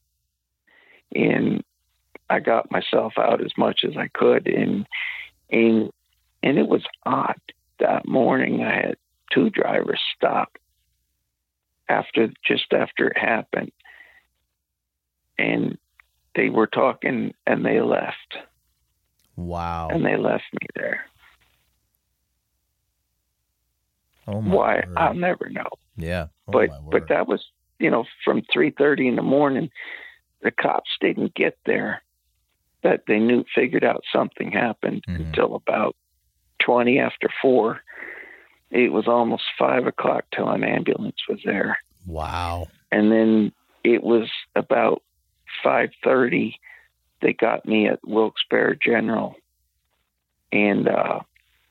And I got myself out as much as I could. And, and, and it was odd. That morning I had two drivers stop after, just after it happened. And they were talking and they left. Wow. And they left me there. Oh my Why? word. I'll never know. Yeah. Oh but my word. but that was, you know, from three thirty in the morning. The cops didn't get there. That they knew, figured out something happened Mhm. until about twenty after four. It was almost five o'clock till an ambulance was there, Wow. and then it was about five thirty. They got me at Wilkes-Barre General, and uh,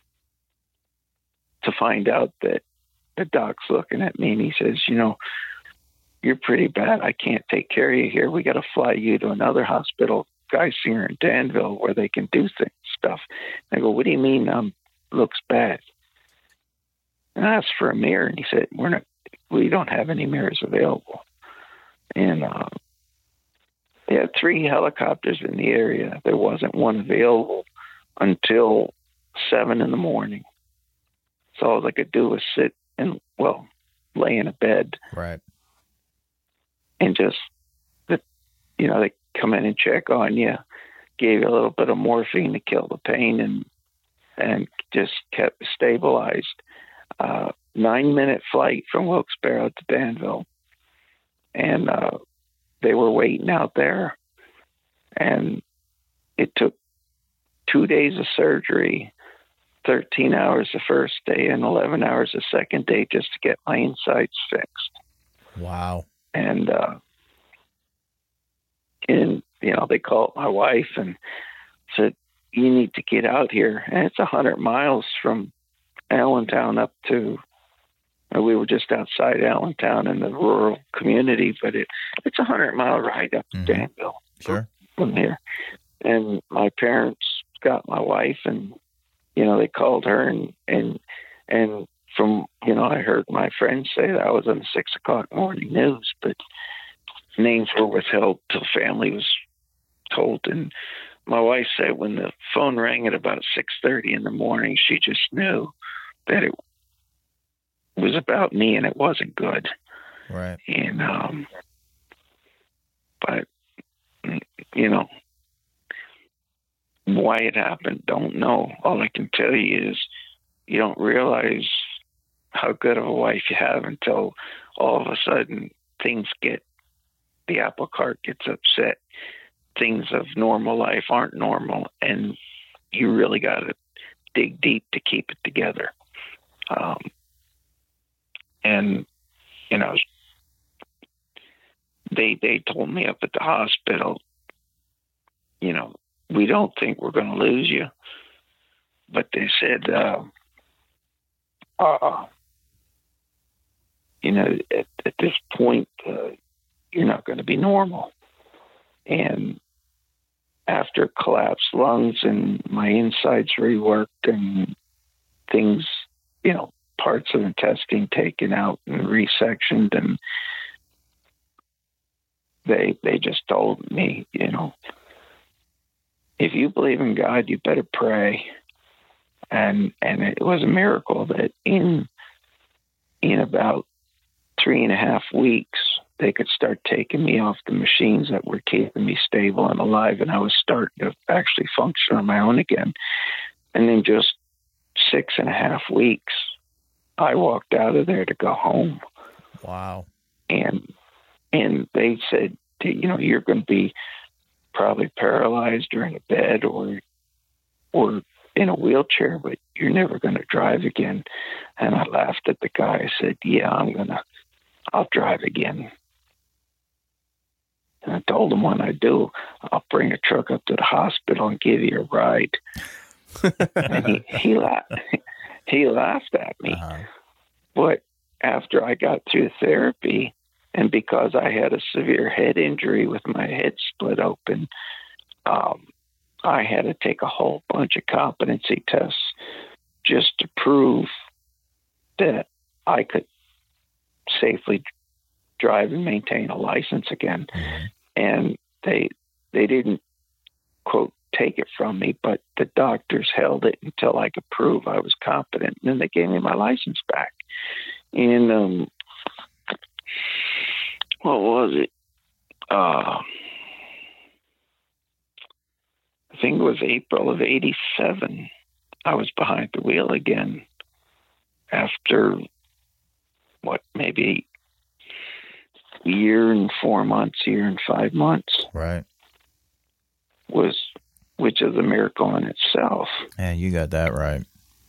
to find out that the doc's looking at me and he says, you know, you're pretty bad. I can't take care of you here. We got to fly you to another hospital, Geisinger in Danville, where they can do things, stuff. I go, what do you mean um, looks bad? And I asked for a mirror, and he said, we're not, we don't have any mirrors available. And uh, they had three helicopters in the area. There wasn't one available until seven in the morning. So all I could do was sit and, well, lay in a bed Right. and just, the, you know, they come in and check on you, gave you a little bit of morphine to kill the pain, and and just kept stabilized. Uh, nine minute flight from Wilkes-Barre to Danville, and uh, they were waiting out there, and it took two days of surgery, thirteen hours the first day and eleven hours the second day just to get my insides fixed. Wow. And, uh, and, you know, they called my wife and said, you need to get out here. And it's a hundred miles from Allentown up to, we were just outside Allentown in the rural community, but it, it's a hundred mile ride up to Mhm. Danville Sure. from here. And my parents got my wife, and, you know, they called her, and, and, and from, you know, I heard my friends say that I was on the six o'clock morning news, but names were withheld till family was told. And my wife said when the phone rang at about six thirty in the morning, she just knew that it was about me and it wasn't good. Right. And, um, but, you know, why it happened, don't know. All I can tell you is you don't realize how good of a wife you have until all of a sudden things get, the apple cart gets upset. Things of normal life aren't normal, and you really got to dig deep to keep it together. Um, and, you know, they, they told me up at the hospital, you know, we don't think we're going to lose you. But they said, uh, uh, you know, at, at this point, uh, you're not going to be normal. And after collapsed lungs and my insides reworked and things, you know, parts of the intestine taken out and resectioned, and they they just told me, you know, if you believe in God, you better pray. And and it was a miracle that in in about three and a half weeks, they could start taking me off the machines that were keeping me stable and alive, and I was starting to actually function on my own again. And in just six and a half weeks, I walked out of there to go home. Wow. And and they said, you know, you're going to be probably paralyzed or in a bed or or in a wheelchair, but you're never going to drive again. And I laughed at the guy. I said, yeah, I'm going to, I'll drive again. And I told him when I do, I'll bring a truck up to the hospital and give you a ride. And he, he laughed. He laughed at me. Uh-huh. But after I got through therapy, and because I had a severe head injury with my head split open, um, I had to take a whole bunch of competency tests just to prove that I could safely drive and maintain a license again. Mm-hmm. And they they didn't, quote, take it from me, but the doctors held it until I could prove I was competent. And then they gave me my license back. And um, what was it? Uh, I think it was April of eighty-seven. I was behind the wheel again after, what, maybe a year and four months, year and five months. Right. Was, which is a miracle in itself. Yeah, you got that right.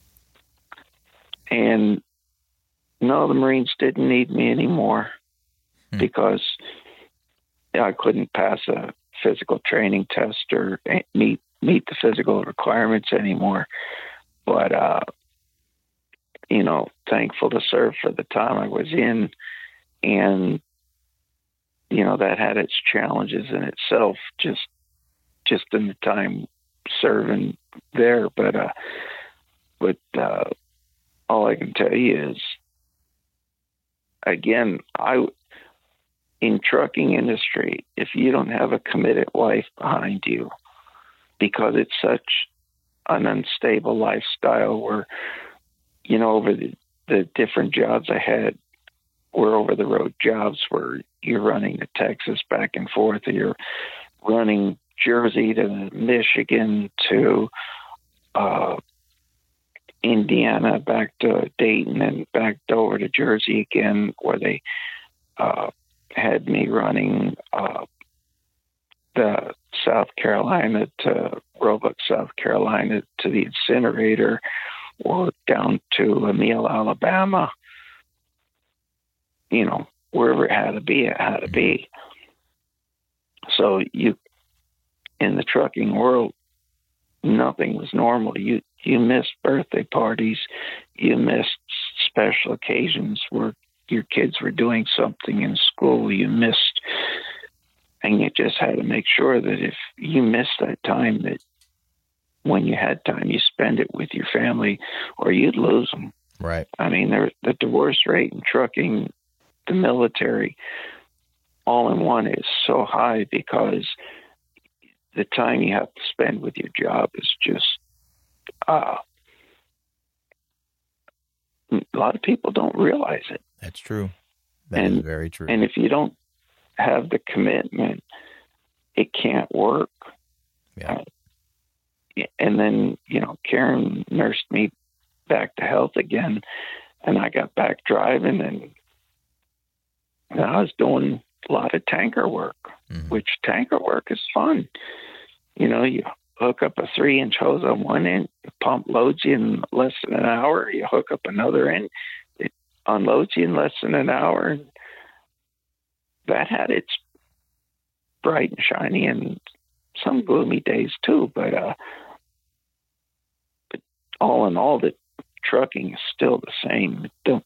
And no, the Marines didn't need me anymore hmm. because I couldn't pass a physical training test or meet meet the physical requirements anymore. But, uh, you know, thankful to serve for the time I was in. And, you know, that had its challenges in itself, just just in the time serving there. But, uh, but uh, all I can tell you is, again, I in trucking industry, if you don't have a committed wife behind you, because it's such an unstable lifestyle where, you know, over the, the different jobs I had were over the road jobs where you're running to Texas back and forth, or you're running Jersey to Michigan to uh, Indiana, back to Dayton, and back over to Jersey again, where they uh, had me running uh, the South Carolina to Roebuck, South Carolina to the incinerator, or down to Emile, Alabama. You know, wherever it had to be, it had to be. So you, in the trucking world, nothing was normal. You you missed birthday parties, you missed special occasions where your kids were doing something in school, you missed, and you just had to make sure that if you missed that time, that when you had time, you spend it with your family, or you'd lose them. Right. I mean, there, the divorce rate in trucking, the military, all in one is so high because the time you have to spend with your job is just, uh, a lot of people don't realize it. That's true. That and, is very true. And if you don't have the commitment, it can't work. Yeah. Uh, and then, you know, Karen nursed me back to health again, and I got back driving, and, and I was doing a lot of tanker work, mm-hmm. which tanker work is fun. You know, you hook up a three-inch hose on one end, the pump loads you in less than an hour. You hook up another end, it unloads you in less than an hour. And that had its bright and shiny and some gloomy days too. But, uh, but all in all, the trucking is still the same. It don't,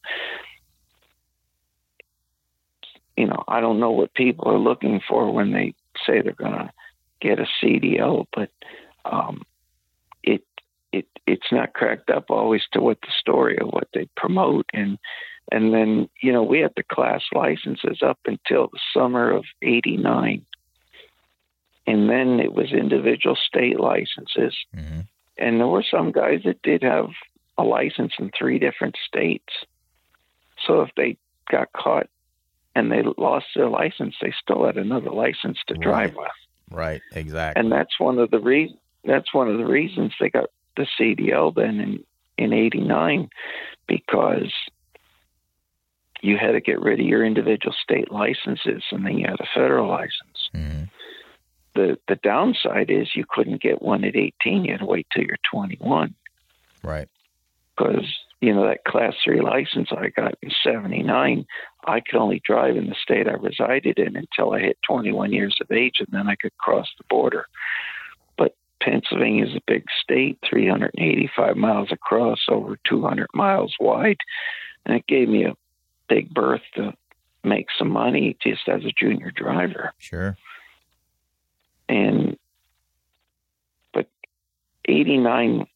you know, I don't know what people are looking for when they say they're going to get a C D L, but um, it it it's not cracked up always to what the story of what they promote. And and then, you know, we had the class licenses up until the summer of eighty-nine. And then it was individual state licenses. Mm-hmm. And there were some guys that did have a license in three different states. So if they got caught and they lost their license, they still had another license to drive with. Right, exactly. And that's one of the re- that's one of the reasons they got the C D L then in, in eighty-nine, because you had to get rid of your individual state licenses, and then you had a federal license. Mm-hmm. The the downside is you couldn't get one at eighteen. You had to wait till you're twenty-one. Right. Because, you know, that class three license I got in seventy-nine, I could only drive in the state I resided in until I hit twenty-one years of age, and then I could cross the border. But Pennsylvania is a big state, three hundred eighty-five miles across, over two hundred miles wide, and it gave me a big berth to make some money just as a junior driver. Sure. And, but eighty-nine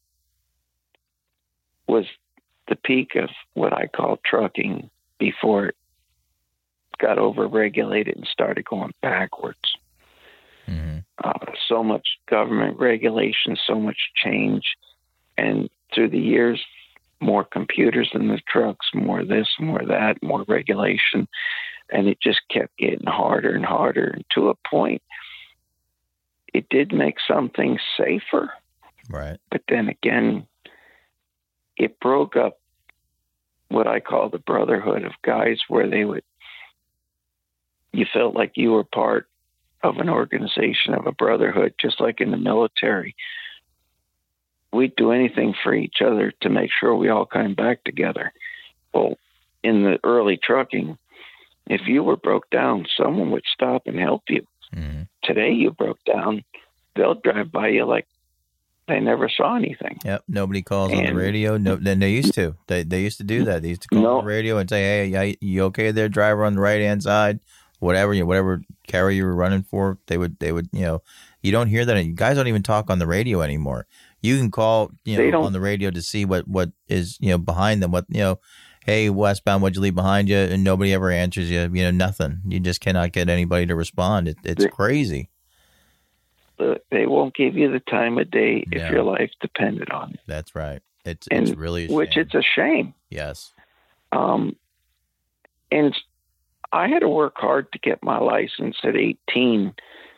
was the peak of what I call trucking before it got over-regulated and started going backwards. Mm-hmm. Uh, so much government regulation, so much change. And through the years, more computers in the trucks, more this, more that, more regulation. And it just kept getting harder and harder. And to a point, it did make some things safer. Right. But then again, it broke up what I call the brotherhood of guys, where they would, you felt like you were part of an organization, of a brotherhood, just like in the military. We'd do anything for each other to make sure we all came back together. Well, in the early trucking, if you were broke down, someone would stop and help you. Mm-hmm. Today, you broke down, they'll drive by you like they never saw anything. Yep. Nobody calls and, on the radio. No, then they used to. They they used to do that. They used to call no, on the radio and say, "Hey, you, you okay there, driver on the right hand side?" Whatever you, whatever carrier you were running for, they would, they would, you know, you don't hear that. Guys don't even talk on the radio anymore. You can call, you know, on the radio to see what, what is, you know, behind them. What, you know, hey, westbound, what'd you leave behind you? And nobody ever answers you. You know, nothing. You just cannot get anybody to respond. It, it's they, crazy. They won't give you the time of day if no. your life depended on it. That's right. It's and, it's really a which shame. it's a shame. Yes. Um, and I had to work hard to get my license at eighteen.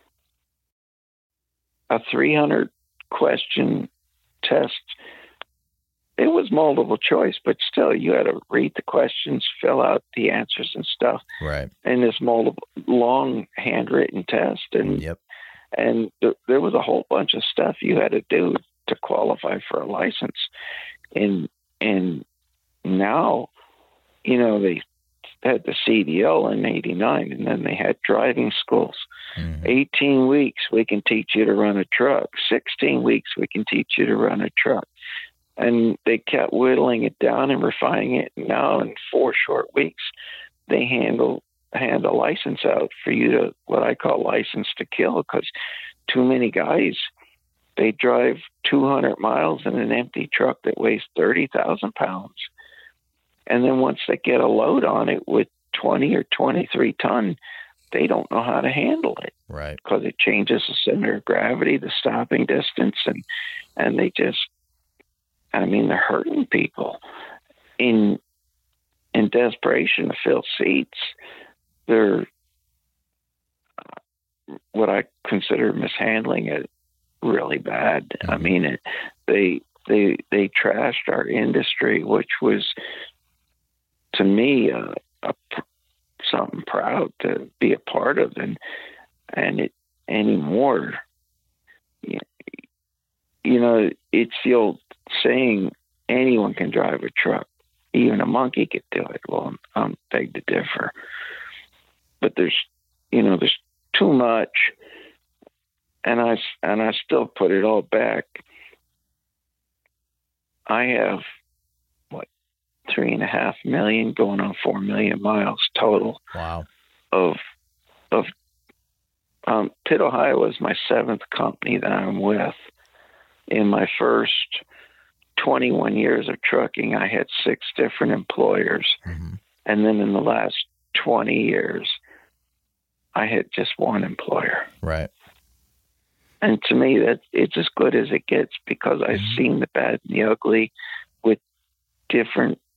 A three hundred question test. It was multiple choice, but still, you had to read the questions, fill out the answers and stuff. Right. And this multiple, long handwritten test, and yep. and th- there was a whole bunch of stuff you had to do to qualify for a license. And and now, you know, they had the C D L in eighty-nine, and then they had driving schools. Mm-hmm. eighteen weeks, we can teach you to run a truck. sixteen weeks, we can teach you to run a truck. And they kept whittling it down and refining it. Now, in four short weeks, they handle hand a license out for you to, what I call license to kill, because too many guys, they drive two hundred miles in an empty truck that weighs thirty thousand pounds. And then once they get a load on it with twenty or twenty-three ton, they don't know how to handle it. Right. Because it changes the center of gravity, the stopping distance, and and they just, I mean, they're hurting people. In in desperation to fill seats, they're uh, what I consider mishandling it really bad. Mm-hmm. I mean, it, they they they trashed our industry, which was, to me, a, a something proud to be a part of, and and it anymore. You, you know, it's the old saying, anyone can drive a truck, even a monkey could do it. Well, I'm, I'm beg to differ, but there's, you know, there's too much, and I and I still put it all back. I have what three and a half million, going on four million miles total. Wow. Of of um, Pitt, Ohio is my seventh company that I'm with. In my first twenty-one years of trucking, I had six different employers. Mm-hmm. And then in the last twenty years, I had just one employer. Right. And to me, that it's as good as it gets, because I've mm-hmm. seen the bad and the ugly with different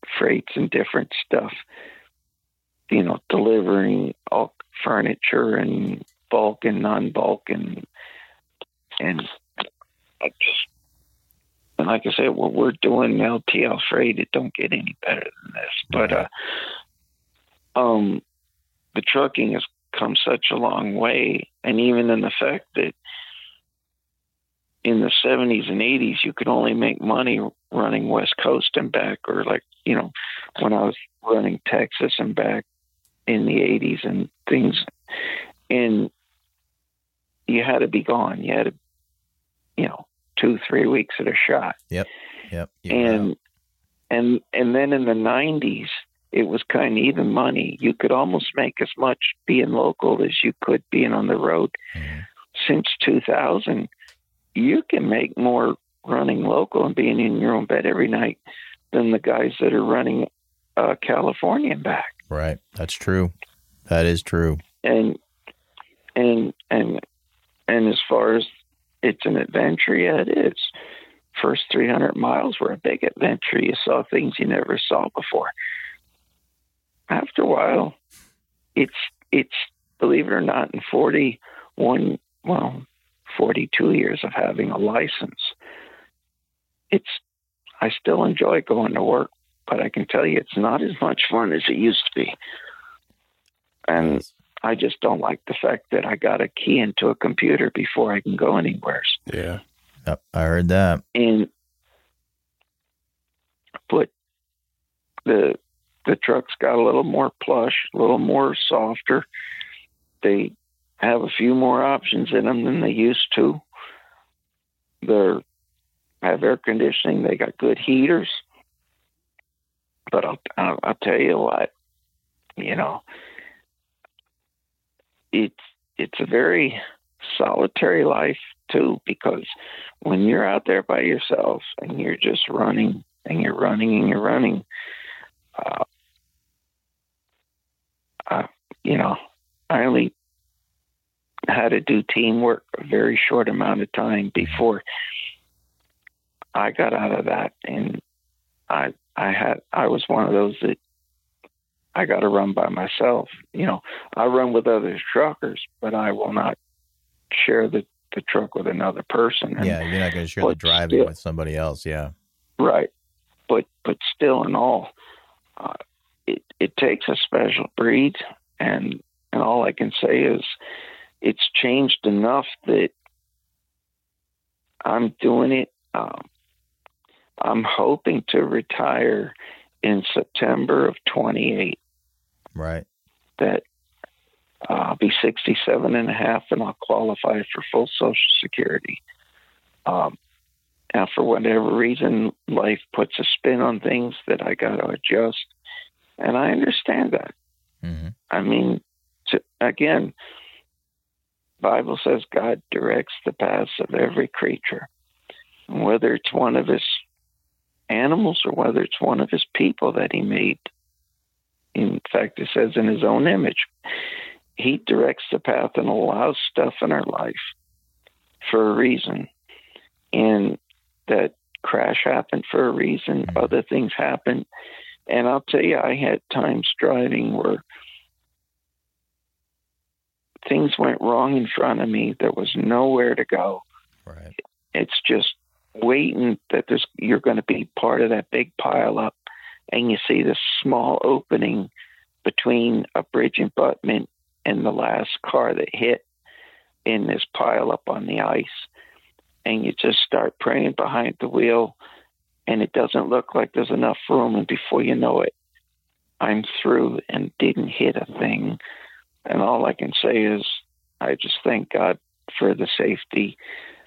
freights and different stuff, you know, delivering all furniture and bulk and non-bulk and, and I just, and like I said, what we're doing L T L freight, it don't get any better than this. But, uh, um, the trucking has come such a long way. And even in the fact that in the seventies and eighties, you could only make money running West Coast and back, or like, you know, when I was running Texas and back in the eighties and things, and you had to be gone. You had to, you know, two, three weeks at a shot. Yep. Yep. And, out. and, and then in the nineties, it was kind of even money. You could almost make as much being local as you could being on the road. Mm-hmm. Since two thousand, you can make more running local and being in your own bed every night than the guys that are running uh, California and back. Right. That's true. That is true. And, and, and, and as far as it's an adventure, yeah, it is. First three hundred miles were a big adventure. You saw things you never saw before. After a while, it's, it's, believe it or not, in forty-one, well, forty-two years of having a license, it's, I still enjoy going to work, but I can tell you it's not as much fun as it used to be. And Nice. I just don't like the fact that I got a key into a computer before I can go anywhere. Yeah. Yep. I heard that. And, but the, the trucks got a little more plush, a little more softer. They have a few more options in them than they used to. They have air conditioning. They got good heaters. But I'll, I'll, I'll tell you what, you know, it's, it's a very solitary life too, because when you're out there by yourself and you're just running and you're running and you're running, uh, uh, you know, I only had to do teamwork a very short amount of time before I got out of that. And I, I had, I was one of those that I got to run by myself. You know, I run with other truckers, but I will not share the, the truck with another person. And, Yeah. You're not going to share the driving still, with somebody else. Yeah. Right. But, but still in all, uh, it, it takes a special breed, and, and all I can say is it's changed enough that I'm doing it. Um, I'm hoping to retire in September of twenty-eight. Right. That uh, I'll be sixty-seven and a half, and I'll qualify for full Social Security. Um, now, for whatever reason, life puts a spin on things that I got to adjust. And I understand that. Mm-hmm. I mean, to, again, Bible says God directs the paths of every creature, whether it's one of his animals or whether it's one of his people that he made. In fact, it says in his own image, he directs the path and allows stuff in our life for a reason. And that crash happened for a reason. Mm-hmm. Other things happened. And I'll tell you, I had times driving where things went wrong in front of me. There was nowhere to go. Right. It's just waiting that there's, you're going to be part of that big pile up, and you see this small opening between a bridge abutment and the last car that hit in this pile up on the ice. And you just start praying behind the wheel, and it doesn't look like there's enough room. And before you know it, I'm through and didn't hit a thing. And all I can say is I just thank God for the safety.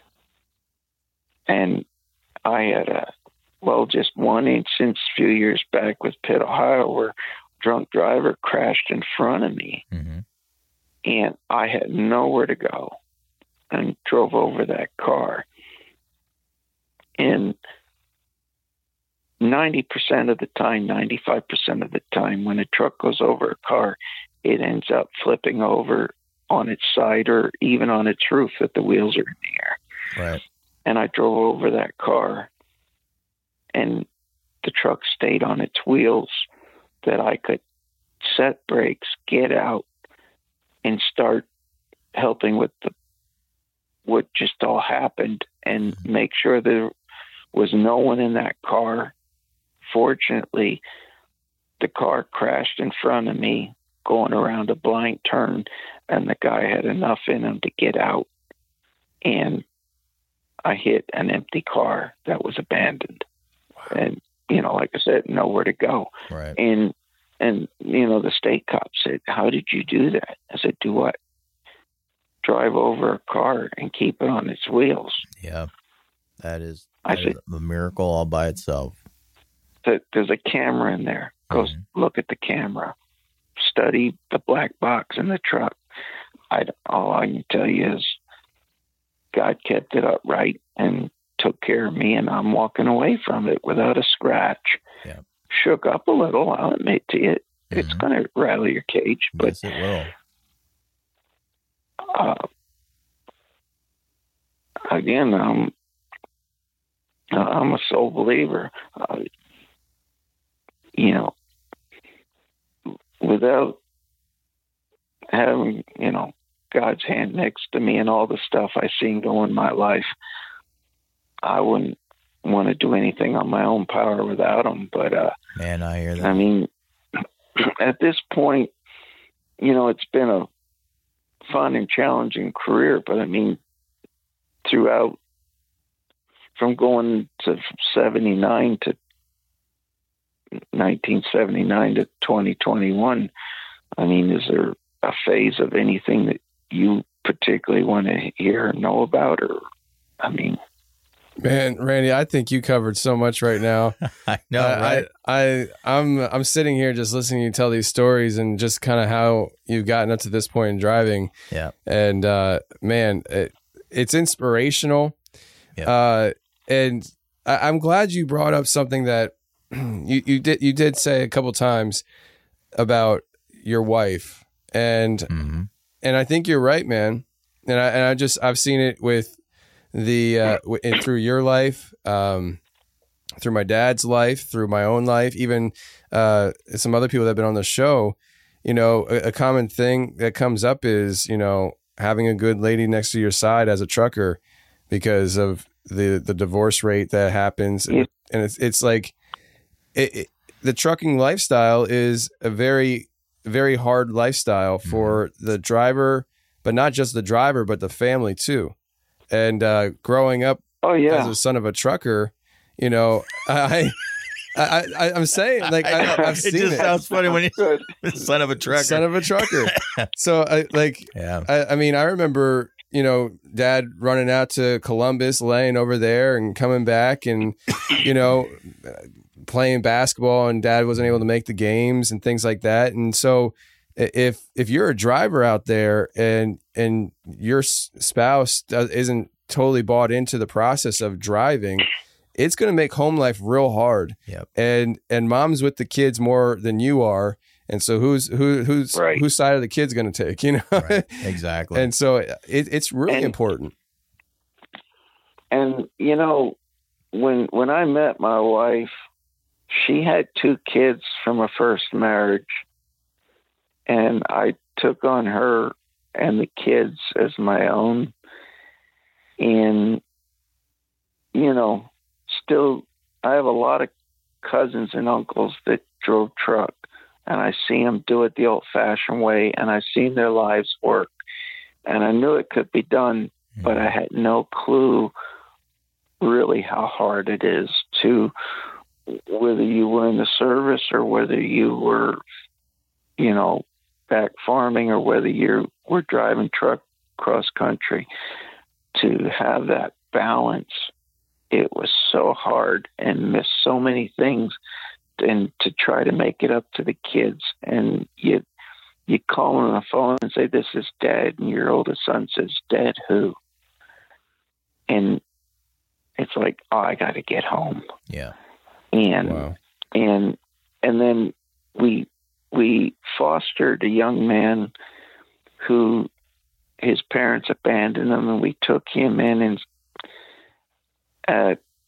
And I had a, well, just one instance a few years back with Pitt, Ohio, where a drunk driver crashed in front of me. Mm-hmm. And I had nowhere to go and drove over that car. And ninety percent of the time, ninety-five percent of the time, when a truck goes over a car, it ends up flipping over on its side or even on its roof if the wheels are in the air. Right. And I drove over that car, and the truck stayed on its wheels, that I could set brakes, get out, and start helping with the what just all happened, and make sure there was no one in that car. Fortunately, the car crashed in front of me going around a blind turn, and the guy had enough in him to get out, and I hit an empty car that was abandoned. Wow. And, you know, like I said, nowhere to go. Right. And, and, you know, the state cop said, "How did you do that?" I said, "Do what?" "Drive over a car and keep it on its wheels." Yeah. That is, I that said, is a miracle all by itself. "There's a camera in there. Go mm-hmm. look at the camera. Study the black box in the truck." I, all I can tell you is God kept it upright and took care of me, and I'm walking away from it without a scratch. Yeah. Shook up a little, I'll admit to you. Mm-hmm. It's going to rattle your cage, but yes, it will. Uh, again, I'm, I'm a sole believer. Uh, you know, without having, you know, God's hand next to me and all the stuff I've seen go in my life, I wouldn't want to do anything on my own power without him. But, uh, man, I hear that. I mean, at this point, you know, it's been a fun and challenging career, but I mean, throughout, from going to seventy-nine to nineteen seventy-nine to twenty twenty-one, I mean, is there a phase of anything that you particularly want to hear or know about? Or, I mean, man, Randy, I think you covered so much right now. I know, I, right? I, I, I'm, I'm sitting here just listening to you tell these stories and just kind of how you've gotten up to this point in driving. Yeah. And, uh, man, it, it's inspirational. Yeah. Uh, and I, I'm glad you brought up something that you, you did, you did say a couple times about your wife. And, mm-hmm. and I think you're right, man. And I, and I just, I've seen it with the, uh, w- through your life, um, through my dad's life, through my own life, even, uh, some other people that have been on the show. You know, a, a common thing that comes up is, you know, having a good lady next to your side as a trucker because of the, the divorce rate that happens. Yeah. And it's, it's like, it, it, the trucking lifestyle is a very, very hard lifestyle for mm-hmm. the driver, but not just the driver, but the family too. And uh, growing up oh, yeah. as a son of a trucker, you know, I, I, I I'm saying like I, I've seen it. Just it. sounds funny when you're son of a trucker. Son of a trucker. So I like, yeah. I, I mean, I remember, you know, Dad running out to Columbus, laying over there, and coming back, and you know, playing basketball, and Dad wasn't able to make the games and things like that. And so, if if you're a driver out there and and your spouse isn't totally bought into the process of driving, it's going to make home life real hard. Yep. And and mom's with the kids more than you are. And so who's who who's right. whose side of the kid's going to take, you know? Right. Exactly. And so it, it's really and, important. And you know, when when I met my wife, she had two kids from a first marriage, and I took on her and the kids as my own. And you know, still, I have a lot of cousins and uncles that drove truck, and I see them do it the old-fashioned way, and I've seen their lives work, and I knew it could be done, mm-hmm. but I had no clue really how hard it is to, whether you were in the service or whether you were, you know, back farming or whether you were driving truck cross country, to have that balance. It was so hard and missed so many things, and to try to make it up to the kids. And you you call them on the phone and say, "This is Dad," and your oldest son says, "Dad who?" And it's like, oh, I got to get home. Yeah. And wow. and and then we we fostered a young man who his parents abandoned him, and we took him in, and at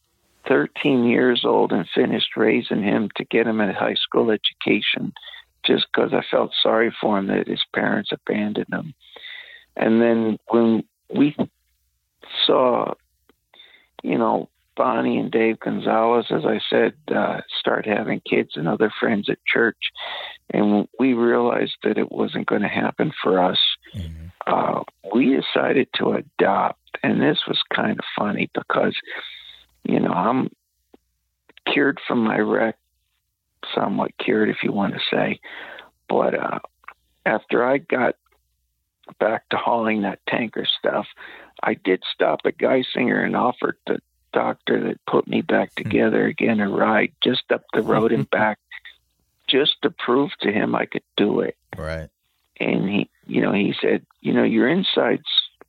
thirteen years old and finished raising him to get him a high school education just because I felt sorry for him that his parents abandoned him. And then when we saw, you know, Bonnie and Dave Gonzalez, as I said, uh, start having kids and other friends at church, and we realized that it wasn't going to happen for us, mm-hmm. uh, we decided to adopt. And this was kind of funny because, you know, I'm cured from my wreck, somewhat cured, if you want to say. But uh, after I got back to hauling that tanker stuff, I did stop at Geisinger and offered the doctor that put me back together again a ride just up the road and back, just to prove to him I could do it. Right. And he, you know, he said, you know, your insides,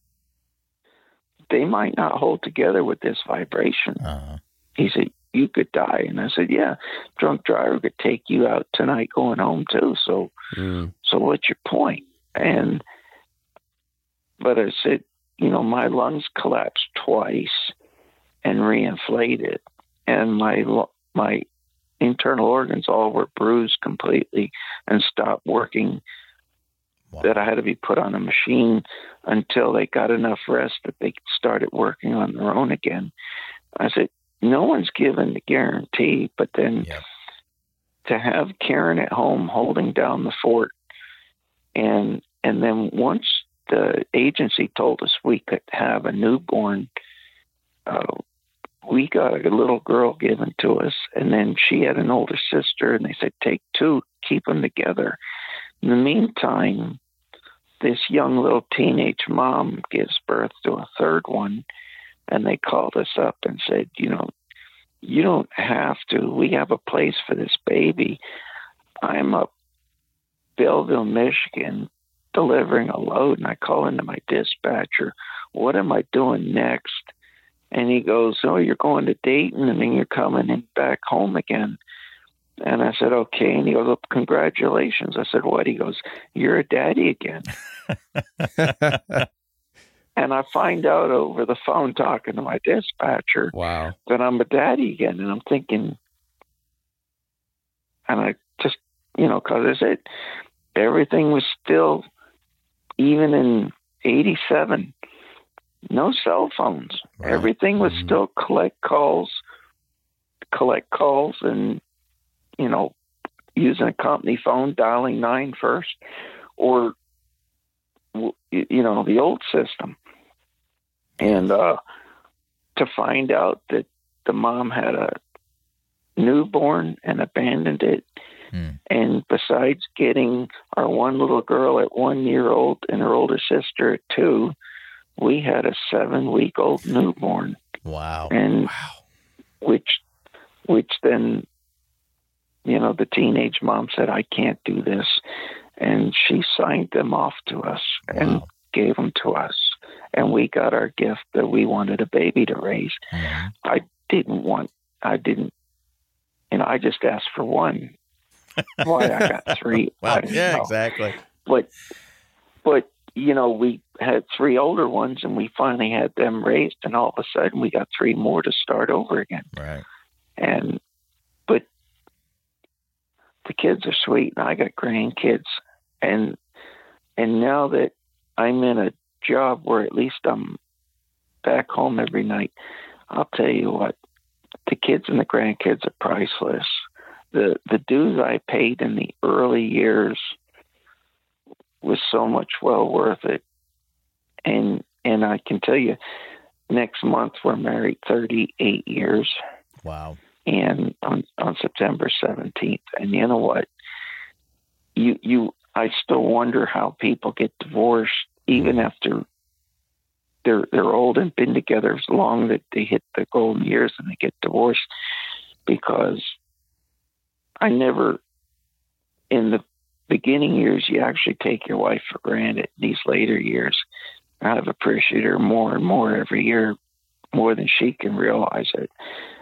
they might not hold together with this vibration. Uh-huh. He said, you could die. And I said, yeah, drunk driver could take you out tonight going home too. So, mm. so what's your point? And, but I said, you know, my lungs collapsed twice and reinflated, and my, my internal organs all were bruised completely and stopped working. Wow. That I had to be put on a machine until they got enough rest that they started working on their own again. I said, no one's given the guarantee, but then yeah. to have Karen at home holding down the fort, and and then once the agency told us we could have a newborn, uh, we got a little girl given to us, and then she had an older sister, and they said, take two, keep them together. In the meantime, this young little teenage mom gives birth to a third one, and they called us up and said, you know, you don't have to. We have a place for this baby. I'm up Belleville, Michigan, delivering a load, and I call into my dispatcher, what am I doing next? And he goes, oh, you're going to Dayton, and then you're coming in back home again. And I said, okay. And he goes, oh, congratulations. I said, what? He goes, you're a daddy again. And I find out over the phone talking to my dispatcher wow. that I'm a daddy again. And I'm thinking, and I just, you know, because I said, everything was still, even in eighty-seven, no cell phones. Right. Everything was mm-hmm. still collect calls, collect calls and, you know, using a company phone, dialing nine first, or, you know, the old system. And uh, to find out that the mom had a newborn and abandoned it, mm. and besides getting our one little girl at one year old and her older sister at two, we had a seven-week-old newborn. Wow. And wow. which, which then, you know, the teenage mom said, I can't do this. And she signed them off to us wow. and gave them to us. And we got our gift that we wanted a baby to raise. Mm-hmm. I didn't want, I didn't, you know, I just asked for one. Why I got three. Well, yeah, know. exactly. But, but, you know, we had three older ones and we finally had them raised, and all of a sudden we got three more to start over again. Right. And, but the kids are sweet, and I got grandkids, and, and now that I'm in a job where at least I'm back home every night, I'll tell you what, the kids and the grandkids are priceless. The the dues I paid in the early years was so much well worth it. And and I can tell you, next month we're married thirty-eight years. Wow. And on, on September seventeenth. And you know what? You you I still wonder how people get divorced even after they're they're old and been together as long that they hit the golden years and they get divorced, because I never, in the beginning years, you actually take your wife for granted. These later years, I've appreciated her more and more every year, more than she can realize it.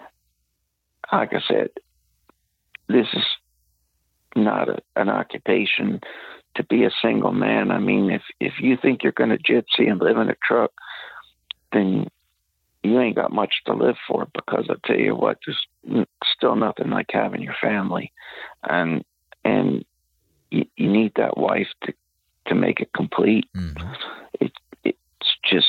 Like I said, this is not a, an occupation to be a single man. I mean, if, if you think you're going to gypsy and live in a truck, then you ain't got much to live for, because I'll tell you what, there's still nothing like having your family. And, and you, you need that wife to, to make it complete. Mm-hmm. It, it's just,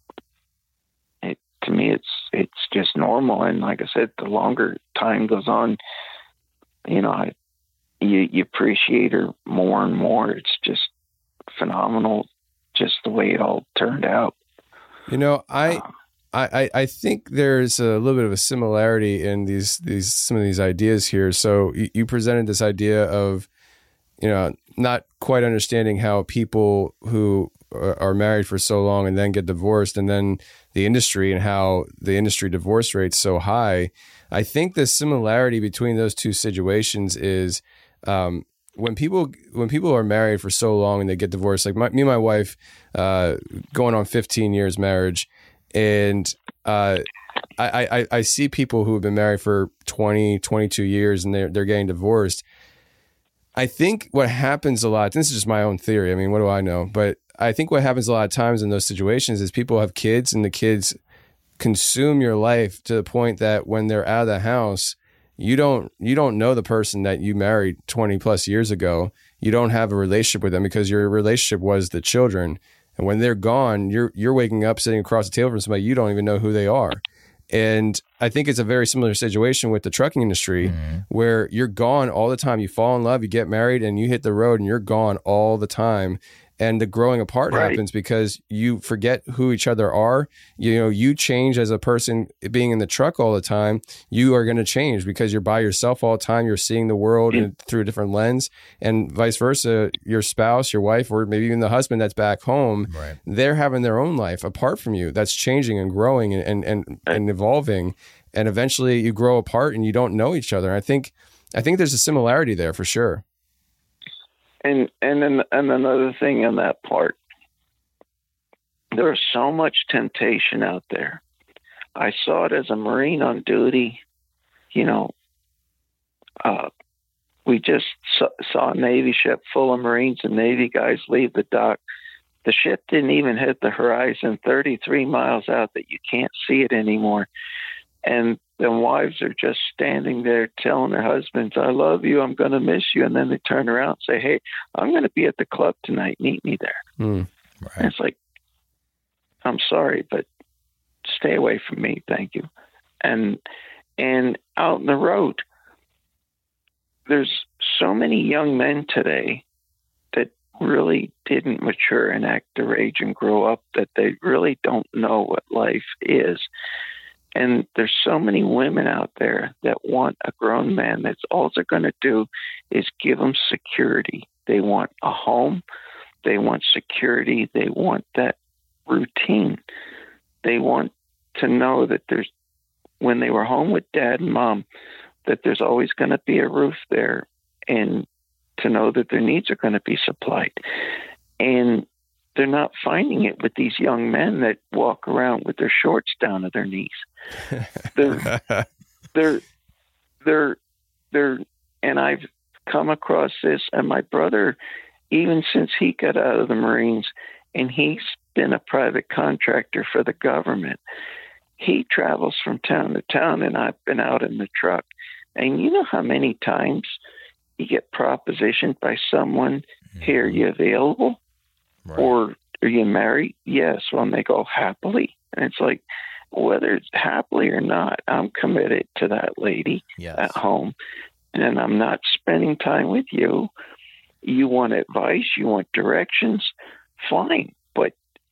it, to me, it's, it's just normal. And like I said, the longer time goes on, you know, I, you, you appreciate her more and more. It's just phenomenal, just the way it all turned out. You know, I, um, I, I think there's a little bit of a similarity in these, these, some of these ideas here. So you, you presented this idea of, you know, not quite understanding how people who are married for so long and then get divorced, and then the industry and how the industry divorce rate's so high. I think the similarity between those two situations is, um, when people, when people are married for so long and they get divorced, like my, me and my wife, uh, going on fifteen years marriage. And, uh, I, I, I see people who have been married for twenty, twenty-two years and they're, they're getting divorced. I think what happens a lot, this is just my own theory. I mean, what do I know? But I think what happens a lot of times in those situations is people have kids, and the kids consume your life to the point that when they're out of the house, you don't, you don't know the person that you married twenty plus years ago. You don't have a relationship with them because your relationship was the children. And when they're gone, you're, you're waking up sitting across the table from somebody, you don't even know who they are. And I think it's a very similar situation with the trucking industry, mm-hmm. where you're gone all the time. You fall in love, you get married, and you hit the road and you're gone all the time. And the growing apart right. happens because you forget who each other are. You know, you change as a person being in the truck all the time. You are going to change because you're by yourself all the time. You're seeing the world yeah. in, through a different lens, and vice versa. Your spouse, your wife, or maybe even the husband that's back home, right. they're having their own life apart from you. That's changing and growing and, and, and, and evolving. And eventually you grow apart and you don't know each other. I think, I think there's a similarity there for sure. And and then and another thing in that part, there's so much temptation out there. I saw it as a Marine on duty. You know, uh, we just saw, saw a Navy ship full of Marines and Navy guys leave the dock. The ship didn't even hit the horizon, thirty-three miles out, that you can't see it anymore. And the wives are just standing there telling their husbands, I love you, I'm going to miss you. And then they turn around and say, hey, I'm going to be at the club tonight. Meet me there. Mm, right. And it's like, I'm sorry, but stay away from me. Thank you. And, and out in the road, there's so many young men today that really didn't mature and act their age and grow up, that they really don't know what life is. And there's so many women out there that want a grown man that's all they're going to do is give them security. They want a home. They want security. They want that routine. They want to know that there's, when they were home with dad and mom, that there's always going to be a roof there, and to know that their needs are going to be supplied. And they're not finding it with these young men that walk around with their shorts down to their knees. They're, they're, they're, they're, and I've come across this, and my brother, even since he got out of the Marines, and he's been a private contractor for the government, he travels from town to town, and I've been out in the truck. And you know how many times you get propositioned by someone, hey, are you available? Right. Or are you married? Yes. Well, and they go, happily. And it's like, whether it's happily or not, I'm committed to that lady yes. at home. And I'm not spending time with you. You want advice, you want directions, fine. But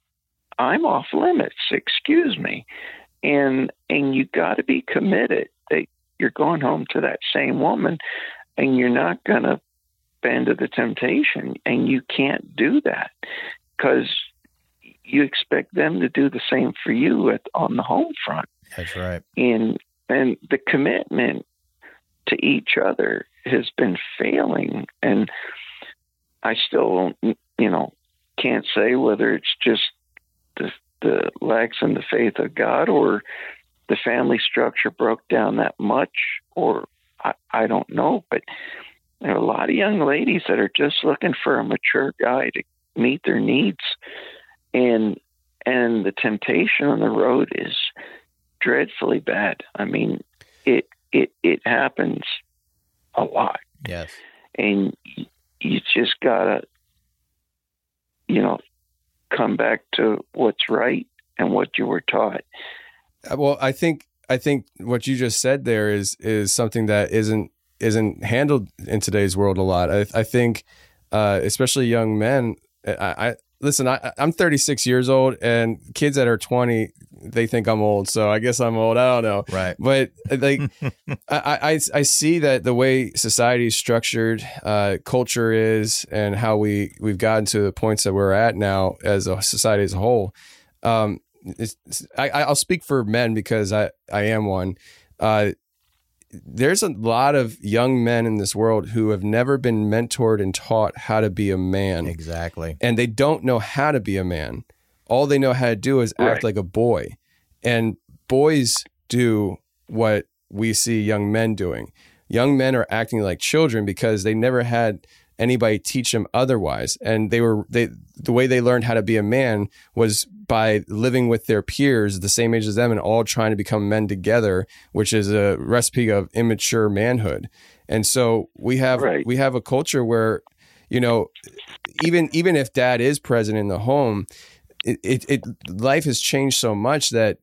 I'm off limits, excuse me. And and you got to be committed that you're going home to that same woman, and you're not going to bend to the temptation, and you can't do that because you expect them to do the same for you at, on the home front. That's right. And and the commitment to each other has been failing, and I still, you know, can't say whether it's just the the lacks in the faith of God, or the family structure broke down that much, or I, I don't know, but there are a lot of young ladies that are just looking for a mature guy to meet their needs. And, and the temptation on the road is, dreadfully bad. I mean, it it it happens a lot. Yes. And you just gotta, you know, come back to what's right and what you were taught. Well, I think I think what you just said there is is something that isn't isn't handled in today's world a lot. I, I think, uh, especially young men. I, I listen. I, I'm thirty-six years old, and kids that are twenty, they think I'm old. So I guess I'm old. I don't know. Right. But like, I, I I see that the way society is structured, uh, culture is, and how we we've gotten to the points that we're at now as a society as a whole. Um, it's, I, I'll speak for men because I I am one. Uh, there's a lot of young men in this world who have never been mentored and taught how to be a man. Exactly. And they don't know how to be a man. All they know how to do is act Right. like a boy. And boys do what we see young men doing. Young men are acting like children because they never had anybody teach them otherwise. And they were they the way they learned how to be a man was by living with their peers the same age as them and all trying to become men together, which is a recipe of immature manhood. And so we have Right. we have a culture where, you know, even even if dad is present in the home, it, it, it life has changed so much that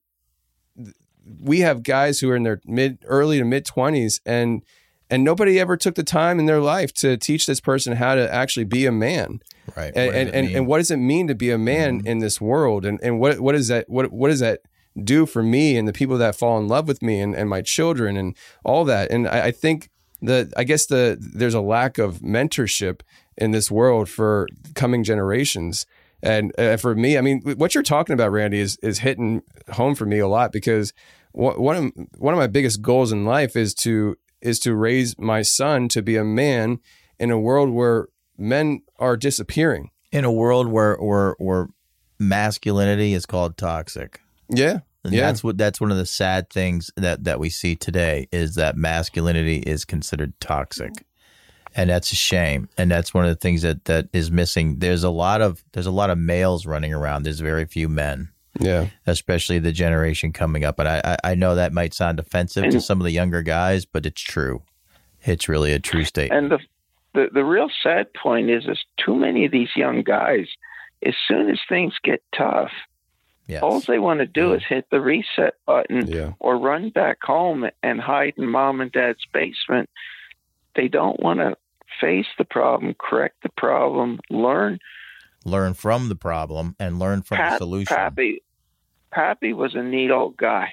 we have guys who are in their mid early to mid twenties and and nobody ever took the time in their life to teach this person how to actually be a man. Right. And What does and, it and, mean? and what does it mean to be a man in this world? And and what what is that what what does that do for me and the people that fall in love with me and, and my children and all that? And I, I think the I guess the there's a lack of mentorship in this world for coming generations. And uh, for me, I mean, what you're talking about, Randy, is is hitting home for me a lot because one of one of my biggest goals in life is to is to raise my son to be a man in a world where men are disappearing. In a world where where where masculinity is called toxic. Yeah. And yeah. that's what that's one of the sad things that, that we see today is that masculinity is considered toxic. And that's a shame. And that's one of the things that, that is missing. There's a lot of there's a lot of males running around. There's very few men. Yeah. Especially the generation coming up. And I, I, I know that might sound offensive And- to some of the younger guys, but it's true. It's really a true statement. And the, the the real sad point is, is too many of these young guys, as soon as things get tough, Yes. all they want to do Yeah. is hit the reset button Yeah. or run back home and hide in mom and dad's basement. They don't want to face the problem, correct the problem, learn. Learn from the problem and learn from the Pap- solution. Pappy, Pappy was a neat old guy.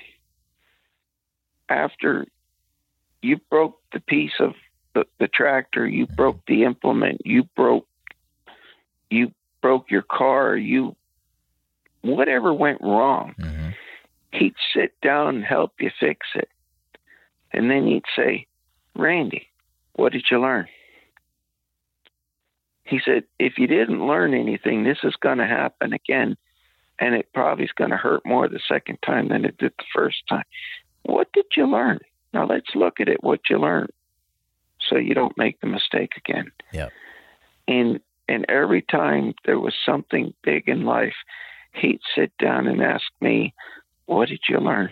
After you broke the piece of the, the tractor, you Mm-hmm. broke the implement, you broke you broke your car, you whatever went wrong, Mhm. he'd sit down and help you fix it. And then he'd say, Randy, what did you learn? He said, if you didn't learn anything, this is going to happen again. And it probably is going to hurt more the second time than it did the first time. What did you learn? Now let's look at it, what you learned, so you don't make the mistake again. Yep. And, and every time there was something big in life, he'd sit down and ask me, what did you learn?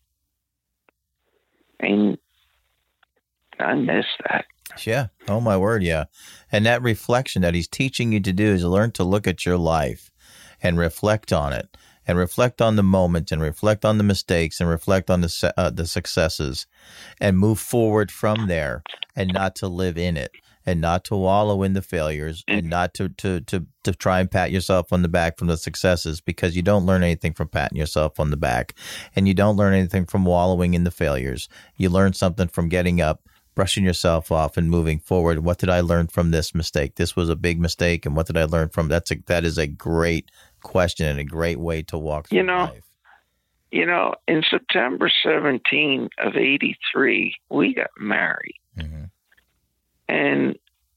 And I miss that. Yeah. Oh, my word. Yeah. And that reflection that he's teaching you to do is learn to look at your life and reflect on it and reflect on the moment and reflect on the mistakes and reflect on the se- uh, the successes and move forward from there and not to live in it and not to wallow in the failures and not to, to, to, to try and pat yourself on the back from the successes, because you don't learn anything from patting yourself on the back and you don't learn anything from wallowing in the failures. You learn something from getting up, brushing yourself off and moving forward. What did I learn from this mistake? This was a big mistake. And what did I learn from that's a, that is a great question and a great way to walk through You know, life. You know, in September seventeenth of eighty-three, we got married. Mm-hmm. And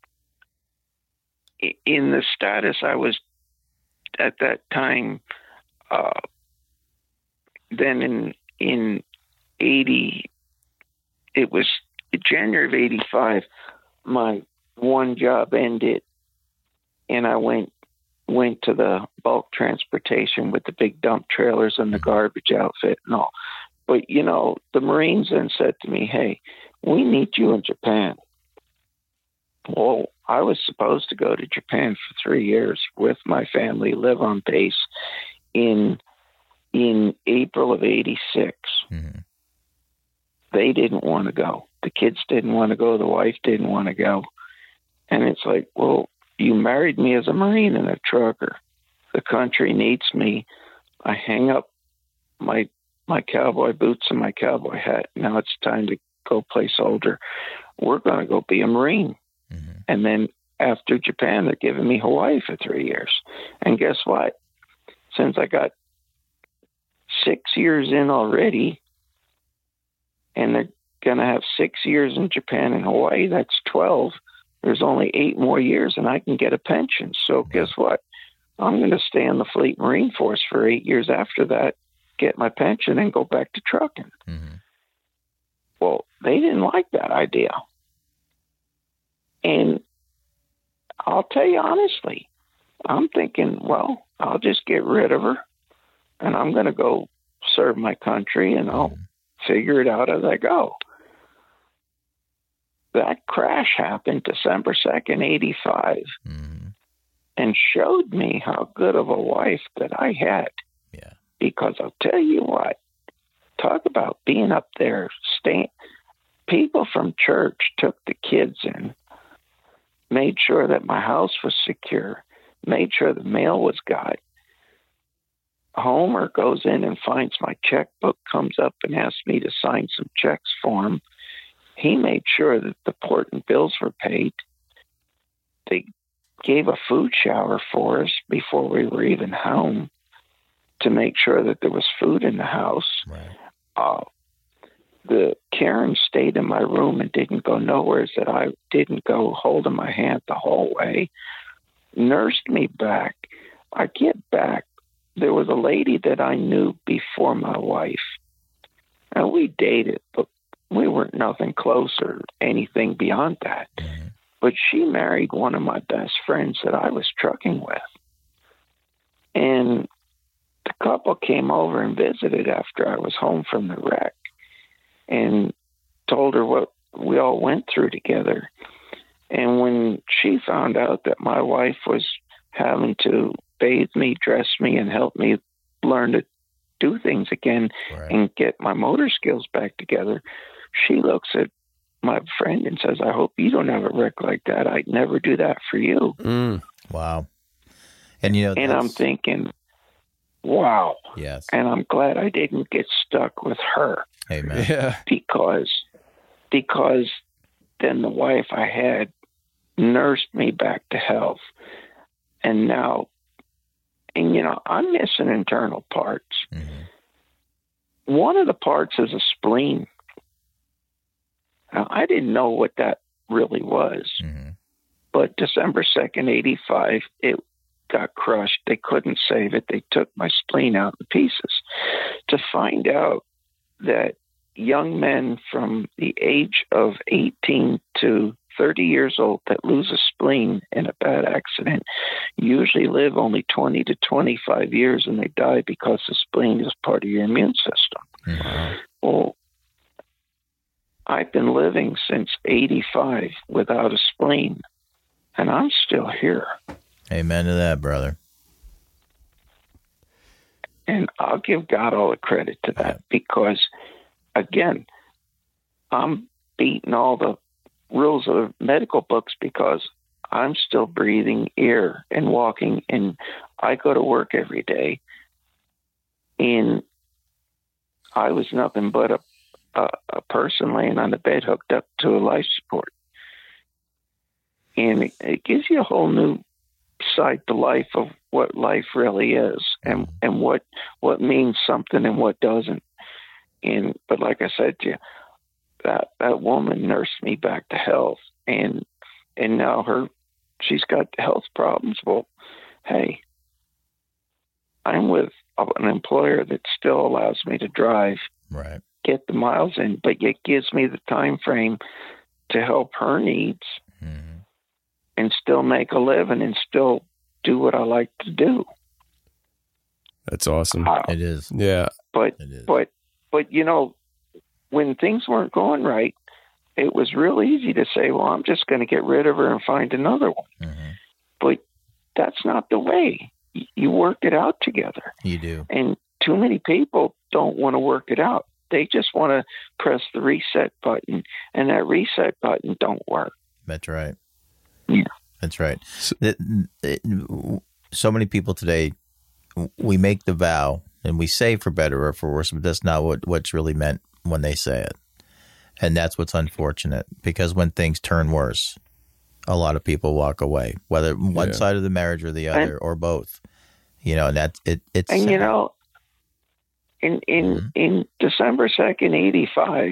i- in the status I was at that time, uh, then in, in eighty, it was January of eighty-five, my one job ended and I went went to the bulk transportation with the big dump trailers and the garbage outfit and all. But, you know, the Marines then said to me, hey, we need you in Japan. Well, I was supposed to go to Japan for three years with my family, live on base in in April of eighty-six. Mm-hmm. They didn't want to go. The kids didn't want to go. The wife didn't want to go. And it's like, well, you married me as a Marine and a trucker. The country needs me. I hang up my my cowboy boots and my cowboy hat. Now it's time to go play soldier. We're going to go be a Marine. Mm-hmm. And then after Japan, they're giving me Hawaii for three years. And guess what? Since I got six years in already, and they're going to have six years in Japan and Hawaii, that's twelve. There's only eight more years, and I can get a pension. So guess what? I'm going to stay in the Fleet Marine Force for eight years after that, get my pension, and go back to trucking. Mm-hmm. Well, they didn't like that idea. And I'll tell you honestly, I'm thinking, well, I'll just get rid of her, and I'm going to go serve my country, and I'll mm-hmm. figure it out as I go. That crash happened December second, eighty-five, mm-hmm. and showed me how good of a wife that I had. Yeah. Because I'll tell you what, talk about being up there, staying. People from church took the kids in, made sure that my house was secure, made sure the mail was got. Homer goes in and finds my checkbook, comes up and asks me to sign some checks for him. He made sure that the port and bills were paid. They gave a food shower for us before we were even home to make sure that there was food in the house. Right. Uh, the Karen stayed in my room and didn't go nowhere, that I didn't go holding my hand the whole way, nursed me back. I get back. There was a lady that I knew before my wife, and we dated, but we weren't nothing close or anything beyond that. Mm-hmm. But she married one of my best friends that I was trucking with. And the couple came over and visited after I was home from the wreck and told her what we all went through together. And when she found out that my wife was having to bathe me, dress me, and help me learn to do things again, right, and get my motor skills back together, she looks at my friend and says, I hope you don't have a wreck like that. I'd never do that for you. Mm. Wow. And, you know, and I'm thinking, wow. Yes. And I'm glad I didn't get stuck with her. Amen. Yeah. Because, because then the wife I had nursed me back to health. And now, and you know, I'm missing internal parts. Mm-hmm. One of the parts is a spleen. Now, I didn't know what that really was. Mm-hmm. But December second, eighty-five, it got crushed. They couldn't save it. They took my spleen out in pieces. To find out that young men from the age of eighteen to thirty years old that lose a spleen in a bad accident usually live only twenty to twenty-five years, and they die because the spleen is part of your immune system. Mm-hmm. Well, I've been living since eighty-five without a spleen, and I'm still here. Amen to that, brother. And I'll give God all the credit to that, because, again, I'm beating all the rules of medical books because I'm still breathing air and walking, and I go to work every day, and I was nothing but a A, a person laying on the bed hooked up to a life support. And it, it gives you a whole new side to life of what life really is, and, and what, what means something and what doesn't. And, but like I said to you, that, that woman nursed me back to health, and, and now her, she's got health problems. Well, hey, I'm with an employer that still allows me to drive. Right. Get the miles in, but it gives me the time frame to help her needs, mm-hmm, and still make a living and still do what I like to do. That's awesome. Uh, it is. Yeah. But, it is. but but you know, when things weren't going right, it was real easy to say, well, I'm just going to get rid of her and find another one. Mm-hmm. But that's not the way. You work it out together. You do. And too many people don't want to work it out. They just want to press the reset button, and that reset button don't work. That's right. Yeah. That's right. So, it, it, so many people today, we make the vow and we say for better or for worse, but that's not what, what's really meant when they say it. And that's what's unfortunate, because when things turn worse, a lot of people walk away, whether one yeah. side of the marriage or the other, and, or both. You know, and that's it. It's and sad. You know, in in mm-hmm. in December second, eighty-five,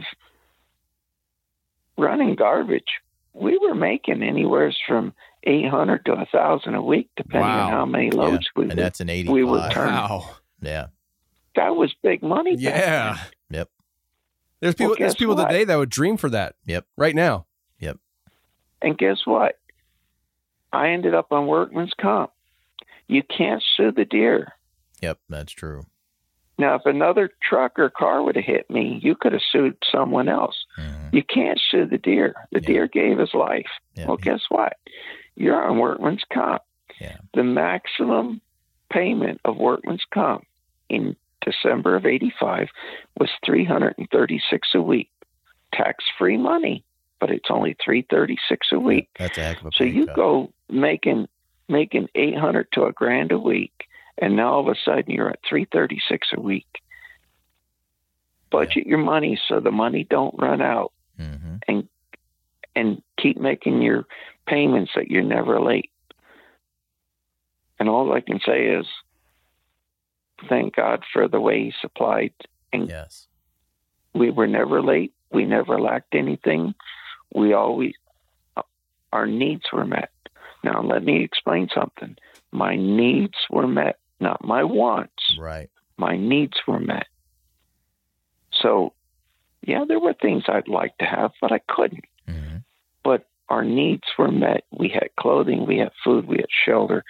running garbage, we were making anywhere from eight hundred to a thousand a week, depending wow. on how many loads yeah. we and that's an eighty-five. we were turning. Wow. Yeah, that was big money. Yeah. Yep. There's people. Well, there's people what? today that would dream for that. Yep. Right now. Yep. And guess what? I ended up on workman's comp. You can't sue the deer. Yep, that's true. Now, if another truck or car would have hit me, you could have sued someone else. Mm-hmm. You can't sue the deer. The yeah. deer gave his life. Yeah. Well, guess what? You're on workman's comp. Yeah. The maximum payment of workman's comp in December of eighty-five was three hundred thirty-six a week. Tax-free money, but it's only three hundred thirty-six a week. That's a heck of a So you cut. go making making eight hundred to a grand a week, and now all of a sudden you're at three hundred thirty-six a week. Budget yeah. your money so the money don't run out, mm-hmm. and and keep making your payments that you're never late. And all I can say is, thank God for the way He supplied. And yes, we were never late. We never lacked anything. We always, our needs were met. Now, let me explain something. My needs were met, not my wants. Right. My needs were met. So, yeah, there were things I'd like to have, but I couldn't. Mm-hmm. But our needs were met. We had clothing, we had food, we had shelter.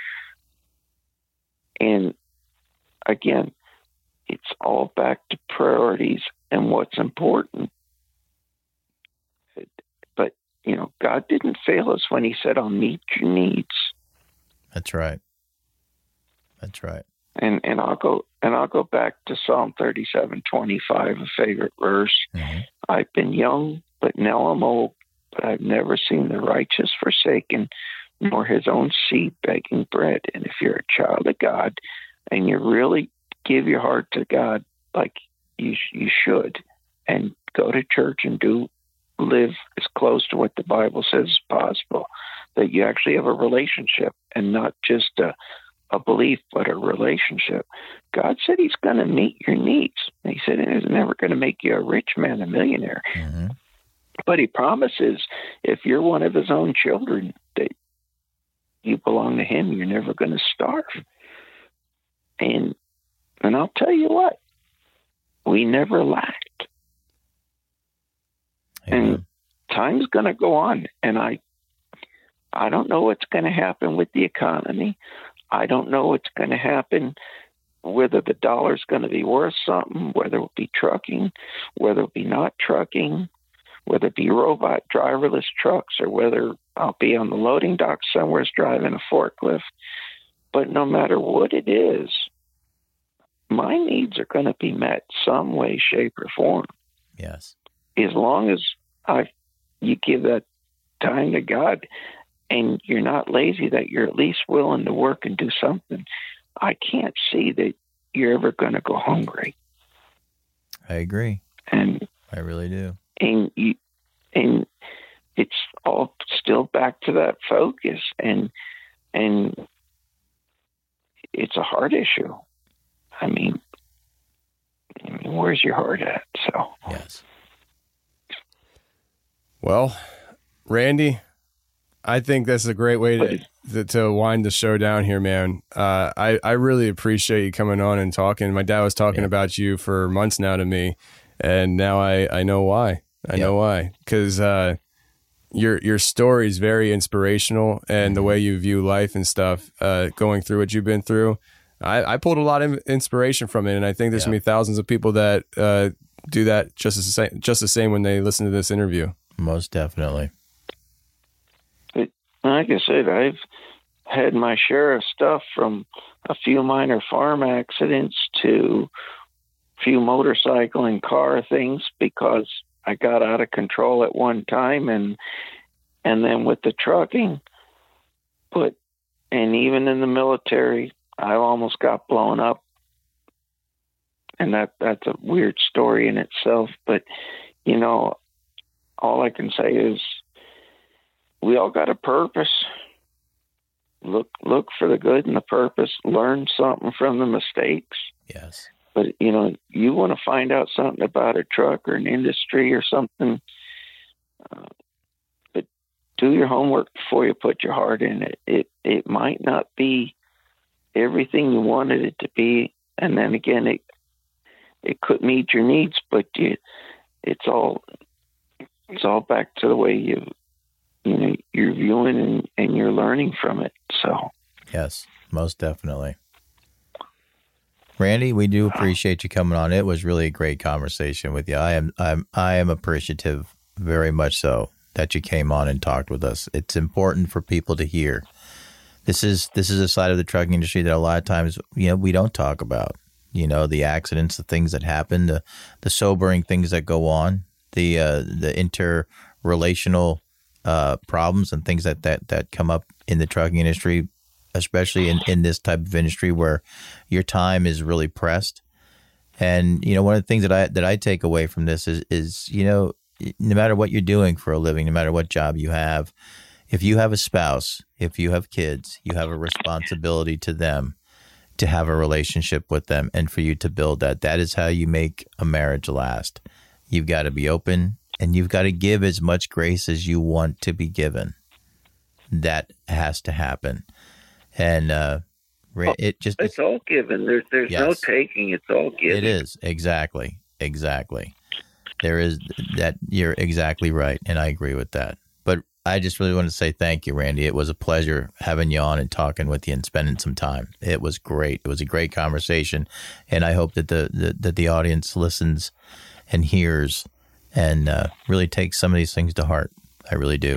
And again, it's all back to priorities and what's important. But, you know, God didn't fail us when He said, I'll meet your needs. That's right. That's right. And and I'll go and I'll go back to Psalm thirty-seven twenty-five, a favorite verse. Mm-hmm. I've been young, but now I'm old, but I've never seen the righteous forsaken, nor his own seed begging bread. And if you're a child of God and you really give your heart to God like you you should, and go to church and do live as close to what the Bible says is possible, that you actually have a relationship and not just a, a belief, but a relationship. God said He's going to meet your needs. He said He's never going to make you a rich man, a millionaire. Mm-hmm. But He promises if you're one of His own children that you belong to Him, you're never going to starve. And and I'll tell you what, we never lacked. Amen. And time's going to go on, and I I don't know what's going to happen with the economy. I don't know what's going to happen, whether the dollar's going to be worth something, whether it be trucking, whether it be not trucking, whether it be robot driverless trucks, or whether I'll be on the loading dock somewhere driving a forklift. But no matter what it is, my needs are going to be met some way, shape, or form. Yes. As long as I, you give that time to God, and you're not lazy, that you're at least willing to work and do something, I can't see that you're ever going to go hungry. I agree. And I really do. And you, and it's all still back to that focus, and and it's a heart issue. I mean, I mean, where's your heart at? So yes. Well, Randy, I think that's a great way to to, to wind the show down here, man. Uh, I I really appreciate you coming on and talking. My dad was talking yeah. about you for months now to me, and now I, I know why. I yeah. know why, because uh, your your story is very inspirational, and mm-hmm. the way you view life and stuff, uh, going through what you've been through. I, I pulled a lot of inspiration from it, and I think there's yeah. gonna be thousands of people that uh, do that just the same, just the same when they listen to this interview. Most definitely. But like I said, I've had my share of stuff, from a few minor farm accidents to a few motorcycle and car things, because I got out of control at one time, and and then with the trucking, but and even in the military, I almost got blown up. And that that's a weird story in itself. But, you know, all I can say is we all got a purpose. Look look for the good in the purpose. Learn something from the mistakes. Yes. But, you know, you want to find out something about a truck or an industry or something, uh, but do your homework before you put your heart in it. It it might not be everything you wanted it to be. And then again, it It could meet your needs, but you, it's all it's all back to the way you you know you're viewing and, and you're learning from it. So yes, most definitely. Randy, we do appreciate you coming on. It was really a great conversation with you. I am I'm I am appreciative, very much so, that you came on and talked with us. It's important for people to hear. This is this is a side of the trucking industry that a lot of times, you know, we don't talk about. You know, the accidents, the things that happen, the the sobering things that go on, the uh, the interrelational uh, problems and things that, that, that come up in the trucking industry, especially in, in this type of industry where your time is really pressed. And, you know, one of the things that I that I take away from this is, is, you know, no matter what you're doing for a living, no matter what job you have, if you have a spouse, if you have kids, you have a responsibility to them, to have a relationship with them, and for you to build that. That is how you make a marriage last. You've got to be open, and you've got to give as much grace as you want to be given. That has to happen. And uh, it just... It's all given. There's, there's yes. no taking. It's all given. It is. Exactly. Exactly. There is that. You're exactly right, and I agree with that. But I just really want to say thank you, Randy. It was a pleasure having you on and talking with you and spending some time. It was great. It was a great conversation, and I hope that the, the that the audience listens and hears and uh, really takes some of these things to heart. I really do.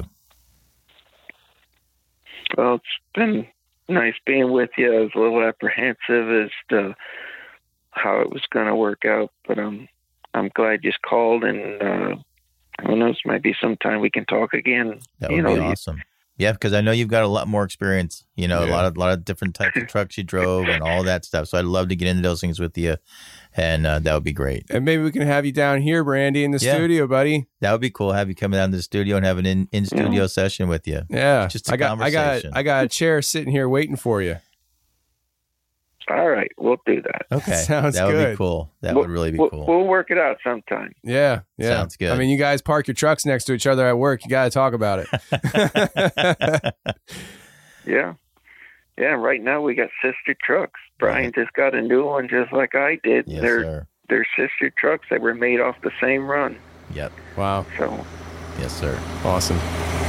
Well, it's been nice being with you. I was a little apprehensive as to how it was going to work out, but I'm I'm glad you called, and uh, who knows, maybe sometime we can talk again. That would you know, be awesome. Yeah, because I know you've got a lot more experience, you know, Yeah. a lot of lot of different types of trucks you drove and all that stuff. So I'd love to get into those things with you, and uh, that would be great. And maybe we can have you down here, Brandy, in the Yeah. studio, buddy. That would be cool. Have you come down to the studio and have an in, in studio Yeah. session with you. Yeah, Just a I got, I got, conversation. I got a chair sitting here waiting for you. all right, we'll do that. Okay, Sounds that would good. be cool. That We'll- would really be we'll, cool. We'll work it out sometime. Yeah, yeah. Sounds good. I mean, you guys park your trucks next to each other at work. You got to talk about it. Yeah. Yeah, right now we got sister trucks. Brian just got a new one just like I did. Yes, they're sir. they're sister trucks that were made off the same run. Yep. Wow, So Yes, sir. awesome.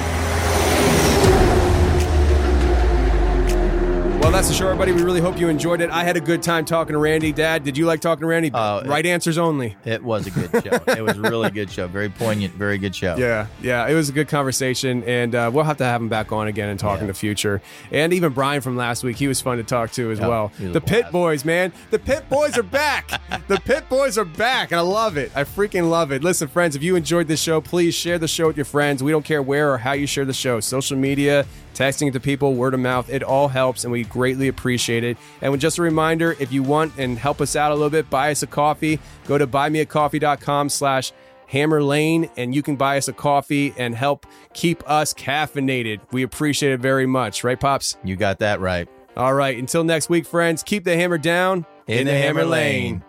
Well, that's the show, everybody. We really hope you enjoyed it. I had a good time talking to Randy. Dad, did you like talking to Randy? Uh, right answers only. It was a good show. It was a really good show. Very poignant. Very good show. Yeah, yeah, it was a good conversation, and uh, we'll have to have him back on again and talk Yeah. in the future. And even Brian from last week, he was fun to talk to as Oh, well. he was The a Pit blast. Boys, man, the Pit Boys are back. The Pit Boys are back, and I love it. I freaking love it. Listen, friends, if you enjoyed this show, please share the show with your friends. We don't care where or how you share the show. Social media, texting it to people, word of mouth, it all helps, and we greatly appreciate it. And with just a reminder, if you want and help us out a little bit, buy us a coffee. Go to buymeacoffee.com slash Hammer Lane, and you can buy us a coffee and help keep us caffeinated. We appreciate it very much. Right, Pops? You got that right. All right. Until next week, friends, keep the hammer down In the hammer lane.